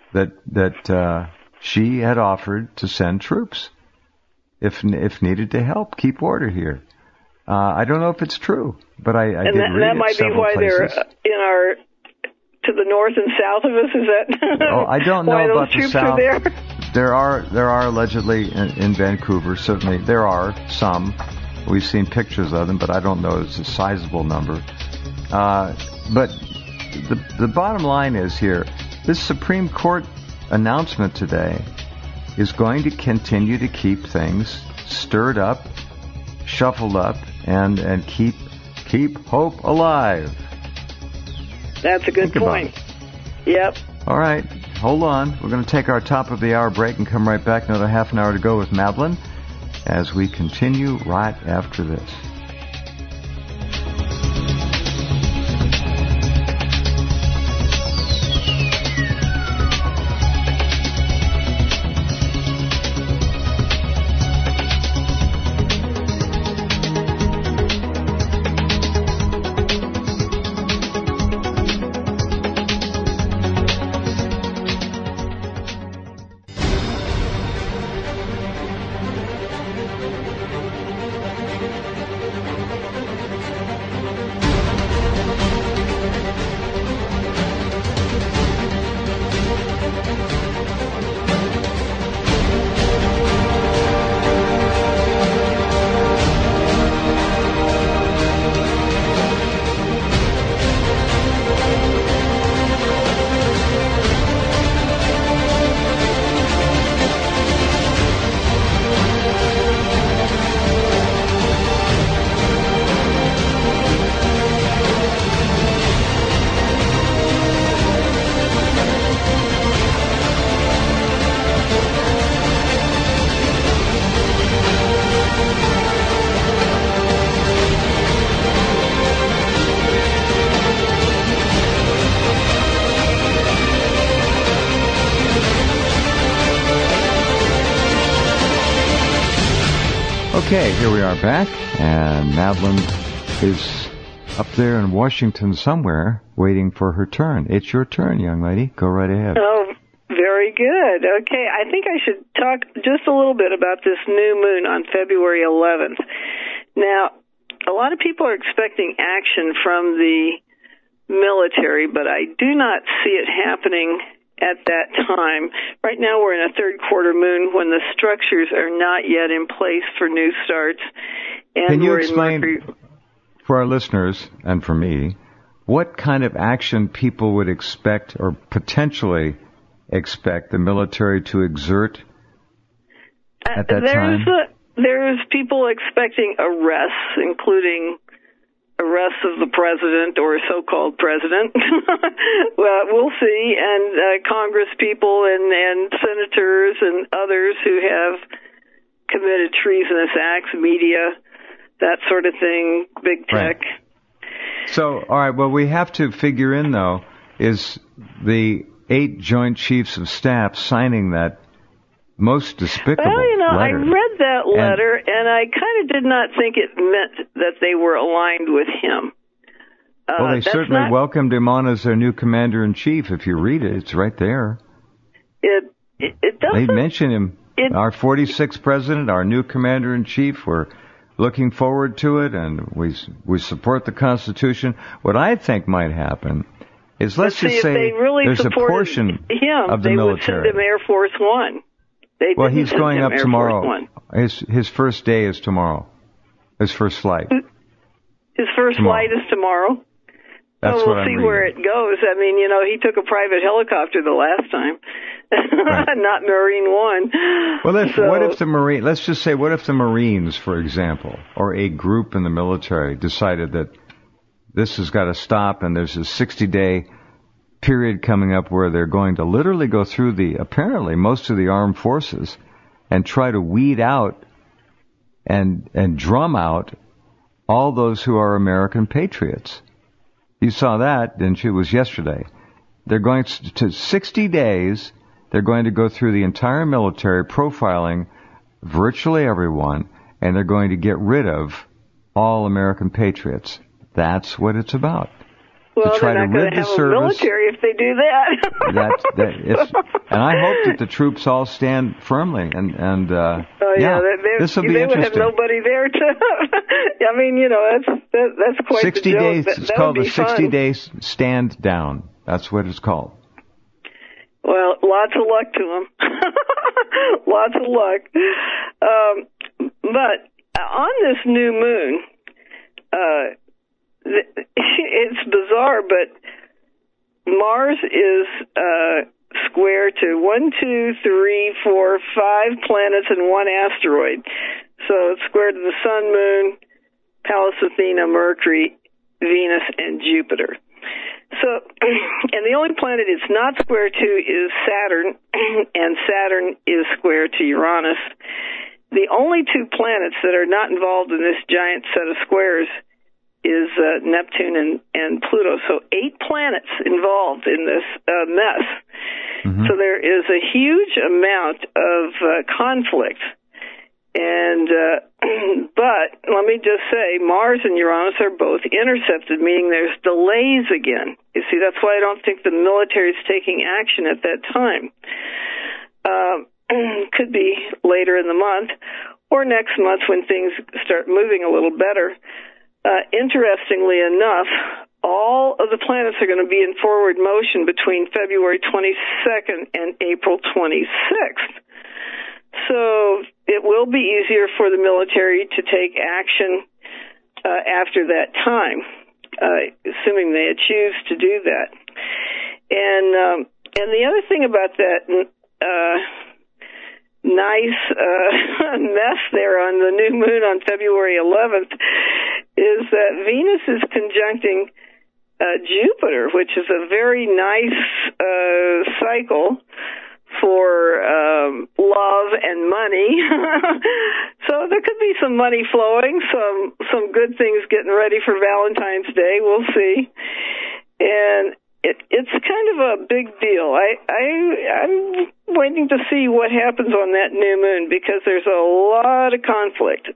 that she had offered to send troops if needed to help keep order here. I don't know if it's true, but I did read it several places. That might be why they're to the north and south of us. Is that? I don't know about the south. There are allegedly in Vancouver. Certainly, there are some. We've seen pictures of them, but I don't know it's a sizable number. But the bottom line is here: this Supreme Court announcement today is going to continue to keep things stirred up, shuffled up, and keep hope alive. That's a good point. Yep. All right. Hold on. We're going to take our top of the hour break and come right back. Another half an hour to go with Madeline as we continue right after this. Okay, here we are back, and Madeline is up there in Washington somewhere waiting for her turn. It's your turn, young lady. Go right ahead. Oh, very good. Okay, I think I should talk just a little bit about this new moon on February 11th. Now, a lot of people are expecting action from the military, but I do not see it happening at that time. Right now we're in a third quarter moon when the structures are not yet in place for new starts. And can you we're explain, in Mercury. For our listeners and for me, what kind of action people would expect or potentially expect the military to exert at that time? There's people expecting arrests, including arrests of the president or so-called president. Well, we'll see. And Congress people and senators and others who have committed treasonous acts, media, that sort of thing, big tech. Right. So, all right, what we have to figure in, though, is the 8 Joint Chiefs of Staff signing that most despicable letter. I read that letter, and I kind of did not think it meant that they were aligned with him. Well, they certainly welcomed him on as their new commander-in-chief. If you read it, it's right there. It doesn't. They mention him. Our 46th president, our new commander-in-chief. We're looking forward to it, and we support the Constitution. What I think might happen is, let's just say there's a portion of the military. They would send him Air Force One. Well, he's going up tomorrow. His first day is tomorrow. His first flight. His first flight is tomorrow. That's we'll see where it goes. I mean, he took a private helicopter the last time, right. Not Marine One. Well, what if the Marine? Let's just say, what if the Marines, for example, or a group in the military, decided that this has got to stop, and there's a 60-day period coming up where they're going to literally go through apparently most of the armed forces and try to weed out and drum out all those who are American patriots. You saw that, didn't you? It was yesterday. They're going to 60 days. They're going to go through the entire military, profiling virtually everyone, and they're going to get rid of all American patriots. That's what it's about. Well, to try they're not going to have a military if they do that. And I hope that the troops all stand firmly. This will be interesting. They would have nobody there to. I mean, that's quite 60 the joke. days. It's called the 60-day stand down. That's what it's called. Well, lots of luck to them. Lots of luck. But on this new moon, it's bizarre, but Mars is square to 1, 2, 3, 4, 5 planets and 1 asteroid. So it's square to the Sun, Moon, Pallas Athena, Mercury, Venus, and Jupiter. So, and the only planet it's not square to is Saturn, and Saturn is square to Uranus. The only 2 planets that are not involved in this giant set of squares is Neptune and Pluto. So 8 planets involved in this mess. Mm-hmm. So there is a huge amount of conflict. And but let me just say, Mars and Uranus are both intercepted, meaning there's delays again. You see, that's why I don't think the military is taking action at that time. Could be later in the month or next month when things start moving a little better. Interestingly enough, all of the planets are going to be in forward motion between February 22nd and April 26th. So it will be easier for the military to take action after that time, assuming they choose to do that. And the other thing about that nice mess there on the new moon on February 11th is that Venus is conjuncting Jupiter, which is a very nice cycle for love and money. So there could be some money flowing, some good things getting ready for Valentine's Day. We'll see. And it's kind of a big deal. I'm waiting to see what happens on that new moon because there's a lot of conflict.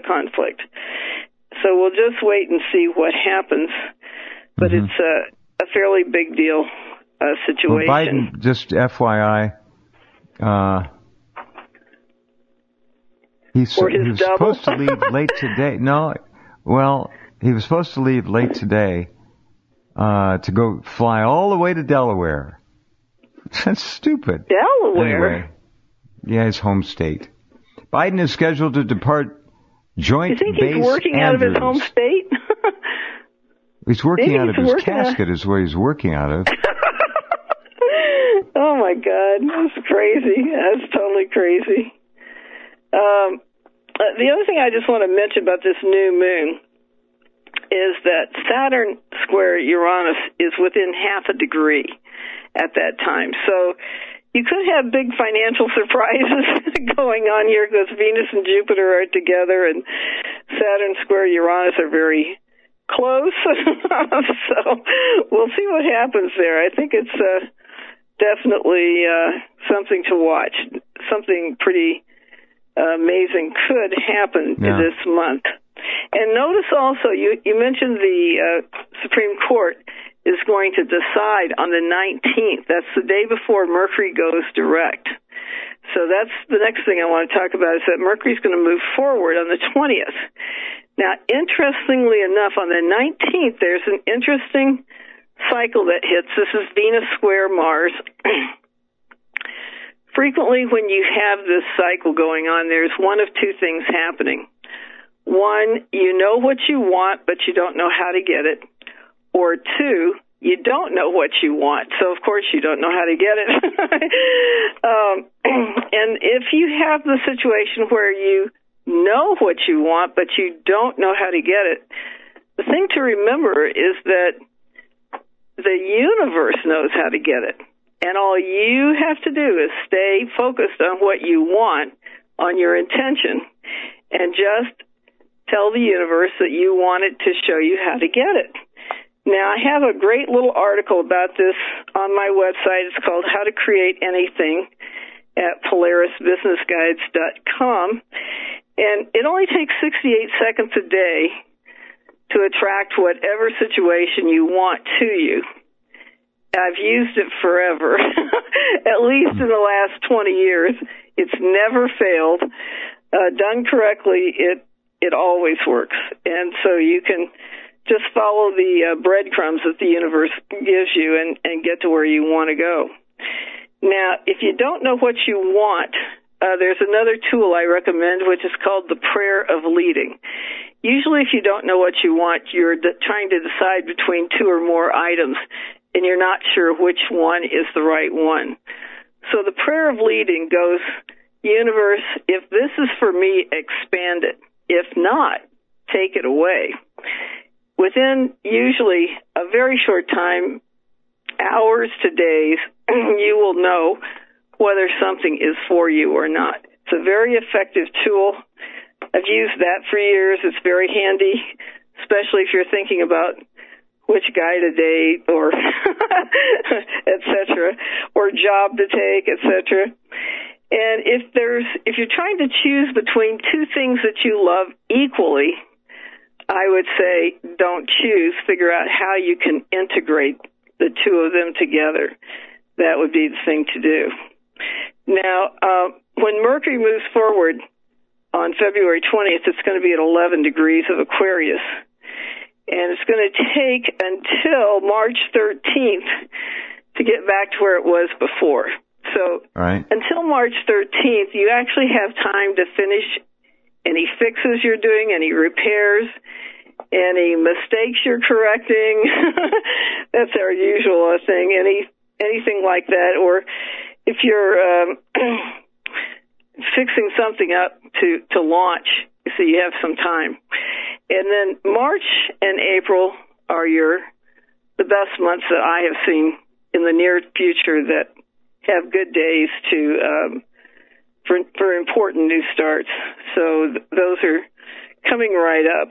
So we'll just wait and see what happens. But it's a fairly big deal situation. Well, Biden, just FYI, he was supposed to leave late today. No, well, he was supposed to leave late today to go fly all the way to Delaware. That's stupid. Delaware? Anyway, yeah, his home state. Biden is scheduled to depart Joint Base Andrews. You think he's working out of his home state? He's working out of his casket is where he's working out of. Oh, my God. That's crazy. That's totally crazy. The other thing I just want to mention about this new moon is that Saturn square Uranus is within half a degree at that time. So you could have big financial surprises going on here because Venus and Jupiter are together and Saturn square Uranus are very close. So we'll see what happens there. I think it's definitely something to watch. Something pretty amazing could happen this month. And notice also, you mentioned the Supreme Court is going to decide on the 19th. That's the day before Mercury goes direct. So that's the next thing I want to talk about, is that Mercury's going to move forward on the 20th. Now, interestingly enough, on the 19th, there's an interesting cycle that hits. This is Venus square Mars. Frequently, when you have this cycle going on, there's one of two things happening. One, you know what you want, but you don't know how to get it. Or two, you don't know what you want, so of course you don't know how to get it. And if you have the situation where you know what you want, but you don't know how to get it, the thing to remember is that the universe knows how to get it. And all you have to do is stay focused on what you want, on your intention, and just tell the universe that you want it to show you how to get it. Now, I have a great little article about this on my website. It's called How to Create Anything at PolarisBusinessGuides.com. And it only takes 68 seconds a day to attract whatever situation you want to you. I've used it forever, at least in the last 20 years. It's never failed. Done correctly, it always works. And so you can just follow the breadcrumbs that the universe gives you and get to where you want to go. Now, if you don't know what you want, there's another tool I recommend, which is called the prayer of leading. Usually, if you don't know what you want, you're trying to decide between two or more items, and you're not sure which one is the right one. So the prayer of leading goes, universe, if this is for me, expand it. If not, take it away. Within usually a very short time, hours to days, you will know whether something is for you or not. It's a very effective tool. I've used that for years. It's very handy, especially if you're thinking about which guy to date or et cetera, or job to take, et cetera. And if you're trying to choose between two things that you love equally, I would say don't choose. Figure out how you can integrate the two of them together. That would be the thing to do. Now, when Mercury moves forward on February 20th, it's going to be at 11 degrees of Aquarius. And it's going to take until March 13th to get back to where it was before. So until March 13th, you actually have time to finish any fixes you're doing, any repairs, any mistakes you're correcting. That's our usual thing, anything like that. Or if you're fixing something up to launch, so you have some time. And then March and April are the best months that I have seen in the near future that have good days for important new starts. So those are coming right up.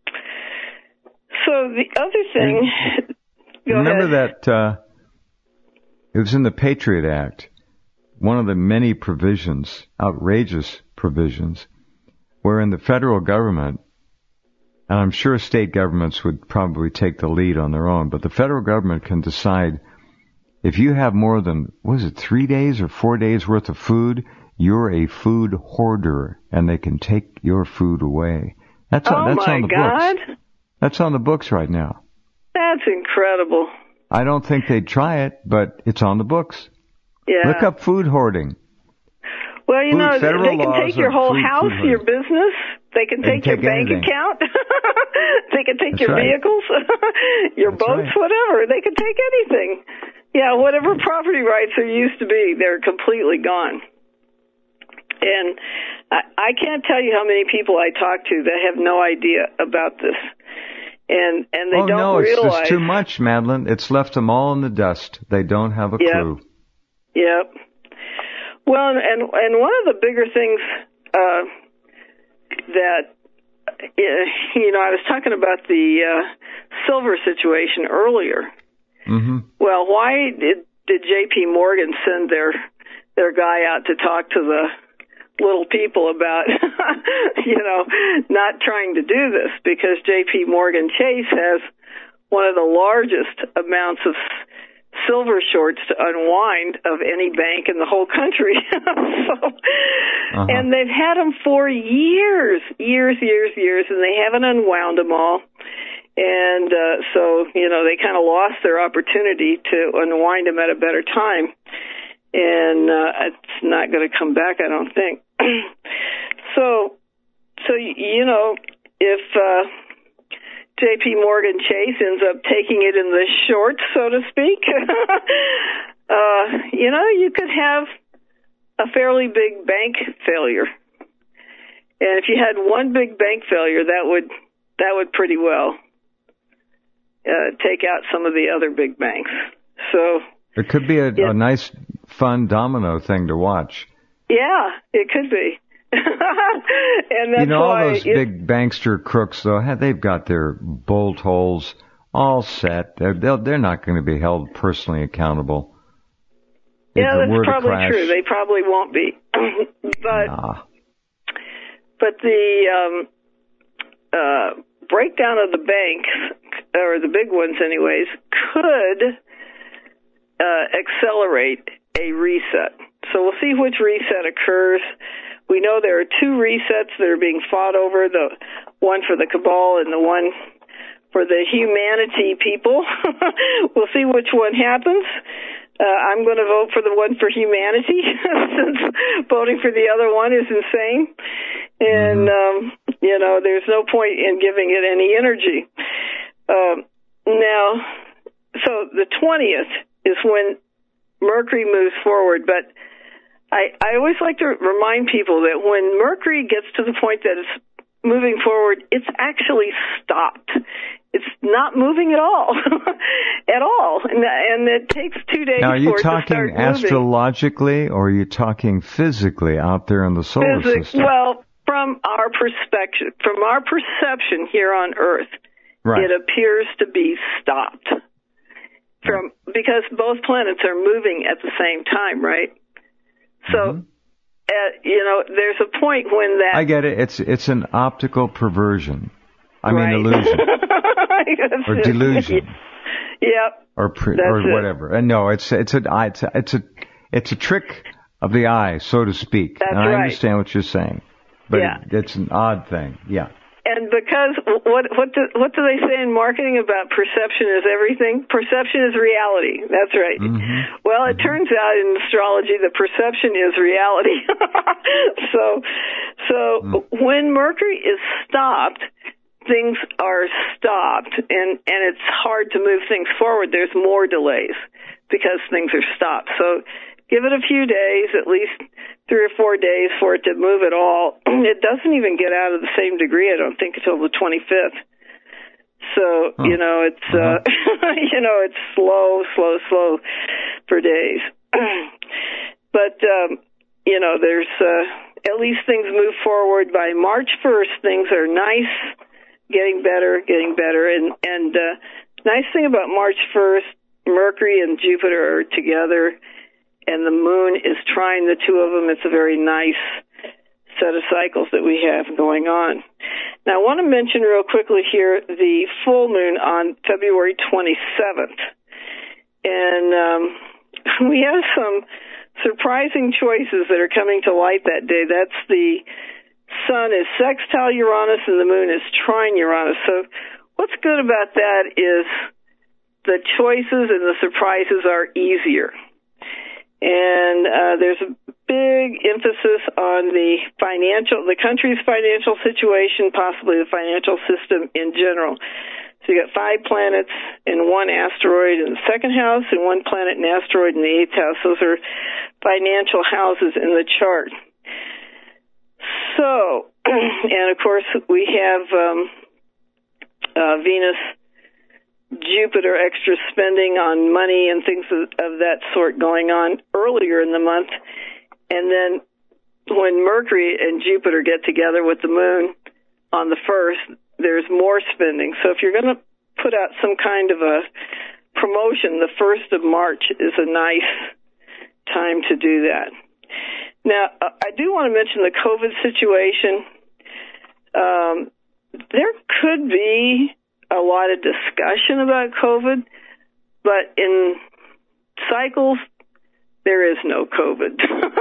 So the other thing, remember that it was in the Patriot Act, one of the many provisions, outrageous provisions, wherein the federal government, and I'm sure state governments would probably take the lead on their own, but the federal government can decide if you have more than, 3 days or 4 days worth of food, you're a food hoarder, and they can take your food away. That's on the books. That's on the books right now. That's incredible. I don't think they'd try it, but it's on the books. Yeah. Look up food hoarding. Well, they can take your whole house, your business. They can take your bank account. They can take your vehicles, your boats, whatever. They can take anything. Yeah, whatever property rights there used to be, they're completely gone. And I can't tell you how many people I talk to that have no idea about this. And they don't realize. It's too much, Madeline. It's left them all in the dust. They don't have a clue. Yep. Well, and one of the bigger things that, I was talking about the silver situation earlier. Mm-hmm. Well, why did J.P. Morgan send their guy out to talk to the little people about, not trying to do this, because J.P. Morgan Chase has one of the largest amounts of silver shorts to unwind of any bank in the whole country. And they've had them for years, and they haven't unwound them all. And so, they kind of lost their opportunity to unwind them at a better time. And it's not going to come back, I don't think. So if J.P. Morgan Chase ends up taking it in the short, so to speak, you could have a fairly big bank failure. And if you had one big bank failure, that would pretty well take out some of the other big banks. So it could be a nice, fun domino thing to watch. Yeah, it could be. And that's all those big bankster crooks, though, they've got their bolt holes all set. They're not going to be held personally accountable. Yeah, that's probably true. They probably won't be. But the breakdown of the banks, or the big ones anyways, could accelerate a reset. So we'll see which reset occurs. We know there are two resets that are being fought over, the one for the cabal and the one for the humanity people. We'll see which one happens. I'm going to vote for the one for humanity, since voting for the other one is insane. And, there's no point in giving it any energy. Now, so the 20th is when Mercury moves forward, but I always like to remind people that when Mercury gets to the point that it's moving forward, it's actually stopped. It's not moving at all, and it takes 2 days now, for it to start moving. Are you talking astrologically, or are you talking physically out there in the solar system? Well, from our perception here on Earth, it appears to be stopped. Because both planets are moving at the same time, right? So, there's a point when that... I get it. It's an optical perversion. Illusion. Or delusion. Yep. Or whatever. And no, it's a trick of the eye, so to speak. That's and I understand what you're saying. But it's an odd thing. Yeah. And because what do they say in marketing about perception is everything? Perception is reality. That's right. Mm-hmm. Well, it turns out in astrology that perception is reality. So when Mercury is stopped, things are stopped, and it's hard to move things forward. There's more delays because things are stopped. So give it a few days, at least 3 or 4 days for it to move at all. It doesn't even get out of the same degree, I don't think, until the 25th. So, it's, it's slow for days. But, there's, at least things move forward. By March 1st, things are nice, getting better. And nice thing about March 1st, Mercury and Jupiter are together, and the moon is trying the two of them. It's a very nice set of cycles that we have going on. Now, I want to mention real quickly here the full moon on February 27th. And we have some surprising choices that are coming to light that day. That's the sun is sextile Uranus and the moon is trine Uranus. So what's good about that is the choices and the surprises are easier. And there's a big emphasis on the country's financial situation, possibly the financial system in general. So you got 5 planets and 1 asteroid in the 2nd house and 1 planet and asteroid in the 8th house. Those are financial houses in the chart. So, and of course we have Venus, Jupiter, extra spending on money and things of that sort going on earlier in the month. And then when Mercury and Jupiter get together with the moon on the 1st, there's more spending. So if you're going to put out some kind of a promotion, the 1st of March is a nice time to do that. Now, I do want to mention the COVID situation. There could be a lot of discussion about COVID, but in cycles, there is no COVID.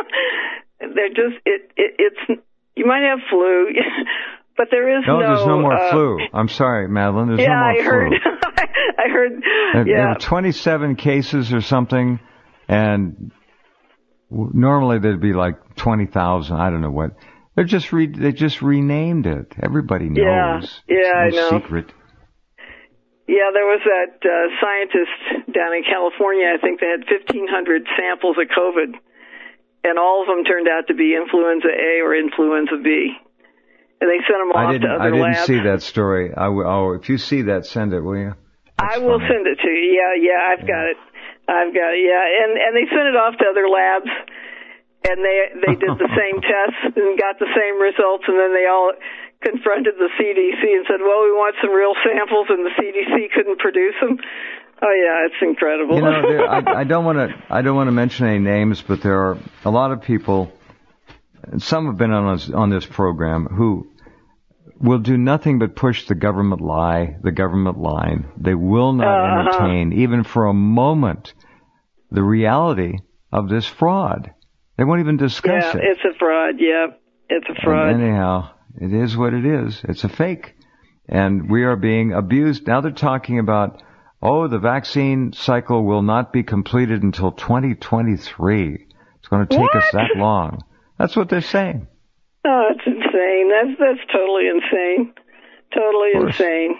It's you might have flu, but there is no. No, there's no more flu. I'm sorry, Madeline. There's no more flu. I heard. There were 27 cases or something, and normally there'd be like 20,000. I don't know what. They just renamed it. Everybody knows. Yeah, it's no I know. Secret. Yeah, there was that scientist down in California. I think they had 1,500 samples of COVID, and all of them turned out to be influenza A or influenza B. And they sent them off to other labs. I didn't see that story. If you see that, send it, will you? I will send it to you. Yeah, I've got it. Yeah, and they sent it off to other labs, and they did the same tests and got the same results, and then they all confronted the CDC and said, well, we want some real samples, and the CDC couldn't produce them. Oh, yeah, it's incredible. You know, I don't want to mention any names, but there are a lot of people, and some have been on this program, who will do nothing but push the government line. They will not entertain, even for a moment, the reality of this fraud. They won't even discuss it. Yeah, it's a fraud. Yeah, it's a fraud. And anyhow, it is what it is. It's a fake. And we are being abused. Now they're talking about, the vaccine cycle will not be completed until 2023. It's going to take us that long. That's what they're saying. Oh, it's insane. That's totally insane. Totally insane.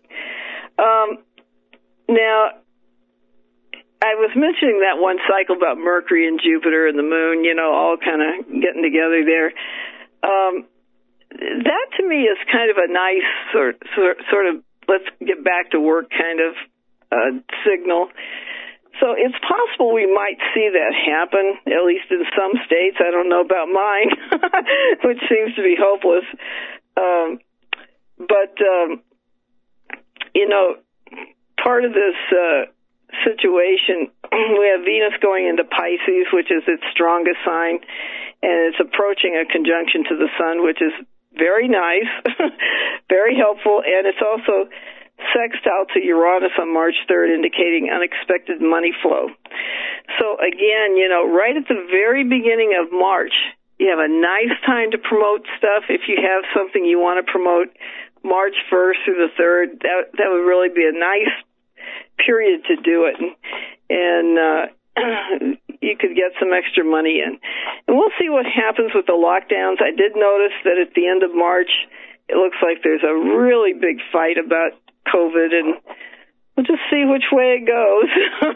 Now, I was mentioning that one cycle about Mercury and Jupiter and the Moon, all kind of getting together there. That to me is kind of a nice sort of let's get back to work kind of signal. So it's possible we might see that happen, at least in some states. I don't know about mine, which seems to be hopeless. But part of this situation, we have Venus going into Pisces, which is its strongest sign, and it's approaching a conjunction to the Sun, which is very nice, very helpful, and it's also sextile to Uranus on March 3rd, indicating unexpected money flow. So again, right at the very beginning of March, you have a nice time to promote stuff. If you have something you want to promote, March 1st through the 3rd, that would really be a nice period to do it. And you could get some extra money in. And we'll see what happens with the lockdowns. I did notice that at the end of March, it looks like there's a really big fight about COVID, and we'll just see which way it goes.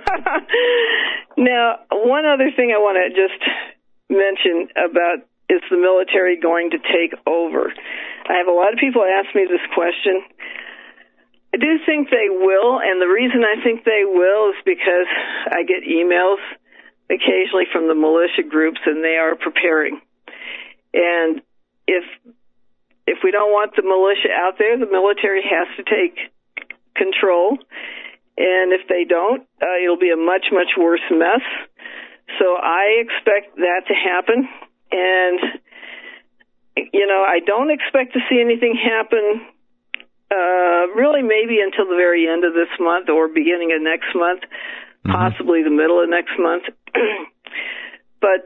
Now, one other thing I want to just mention about is the military going to take over. I have a lot of people ask me this question. I do think they will, and the reason I think they will is because I get emails occasionally from the militia groups, and they are preparing. And if we don't want the militia out there, the military has to take control. And if they don't, it'll be a much, much worse mess. So I expect that to happen. And, I don't expect to see anything happen really maybe until the very end of this month or beginning of next month, possibly the middle of next month. But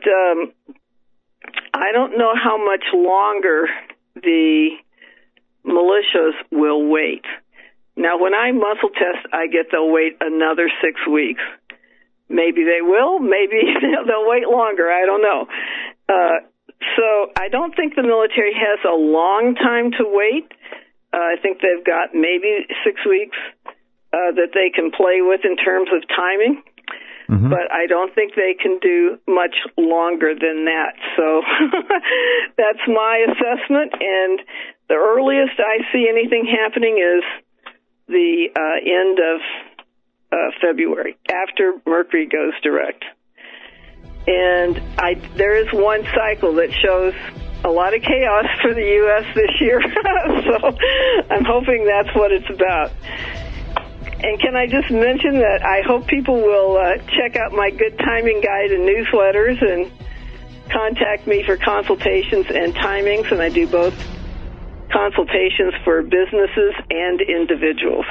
I don't know how much longer the militias will wait. Now, when I muscle test, I get they'll wait another 6 weeks. Maybe they will. Maybe they'll wait longer. I don't know. So I don't think the military has a long time to wait. I think they've got maybe 6 weeks that they can play with in terms of timing. But I don't think they can do much longer than that. So that's my assessment. And the earliest I see anything happening is the end of February, after Mercury goes direct. And there is one cycle that shows a lot of chaos for the U.S. this year. So I'm hoping that's what it's about. And can I just mention that I hope people will check out my Good Timing Guide and newsletters and contact me for consultations and timings, and I do both consultations for businesses and individuals.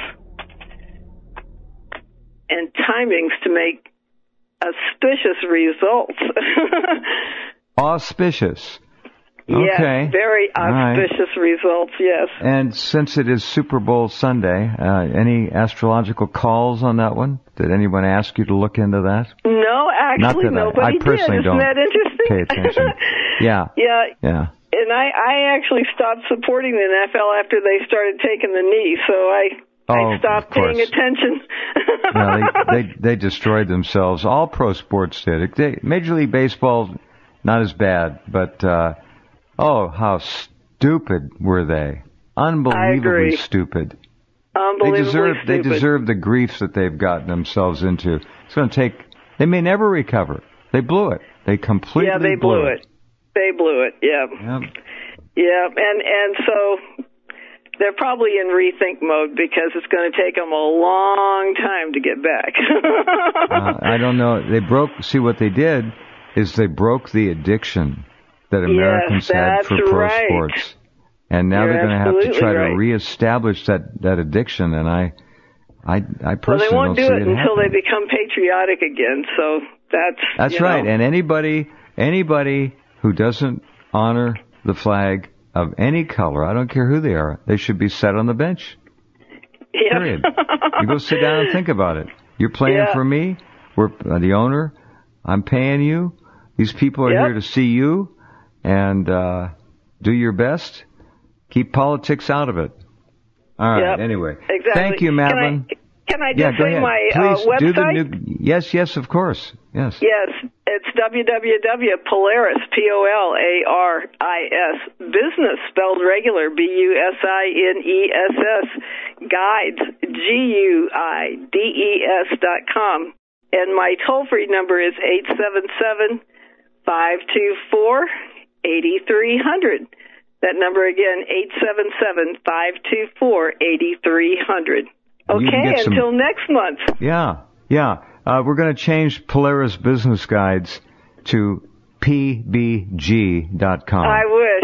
And timings to make auspicious results. Auspicious. Yes, Okay. very auspicious results, yes. And since it is Super Bowl Sunday, any astrological calls on that one? Did anyone ask you to look into that? No, actually, nobody I personally did. don't Isn't that interesting? pay attention. Yeah. Yeah. And I actually stopped supporting the NFL after they started taking the knee, so I stopped paying attention. No, they destroyed themselves. All pro sports did. Major League Baseball, not as bad, but how stupid were they? Unbelievably stupid. Unbelievably They deserve the griefs that they've gotten themselves into. It's going to take. They may never recover. They blew it. They completely blew it. They blew it. Yeah. Yep. Yeah, and so they're probably in rethink mode because it's going to take them a long time to get back. I don't know. See what they did is they broke the addiction that Americans had for pro sports. And now they're going to have to try to reestablish that addiction, and I personally they won't don't do see it until they become patriotic again. So that's right. And anybody who doesn't honor the flag of any color, I don't care who they are, they should be set on the bench. Yeah. Period. You go sit down and think about it. You're playing for me. We're the owner. I'm paying you. These people are here to see you, and do your best. Keep politics out of it. All right. Anyway, exactly. Thank you, Madeline. Can I just say my Please website? Do the yes, of course. Yes. Yes, it's www.polaris, Polaris, business spelled regular, BUSINESS, guides, GUIDES.com. And my toll-free number is 877-524-8300. That number again, 877-524-8300. Okay, until next month. Yeah. We're going to change Polaris Business Guides to pbg.com. I wish.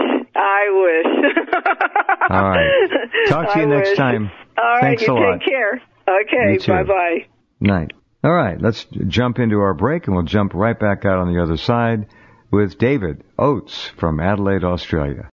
All right. Talk to you next time. All right, Thanks a lot. Take care. Okay, bye-bye. Night. All right, let's jump into our break, and we'll jump right back out on the other side with David Oates from Adelaide, Australia.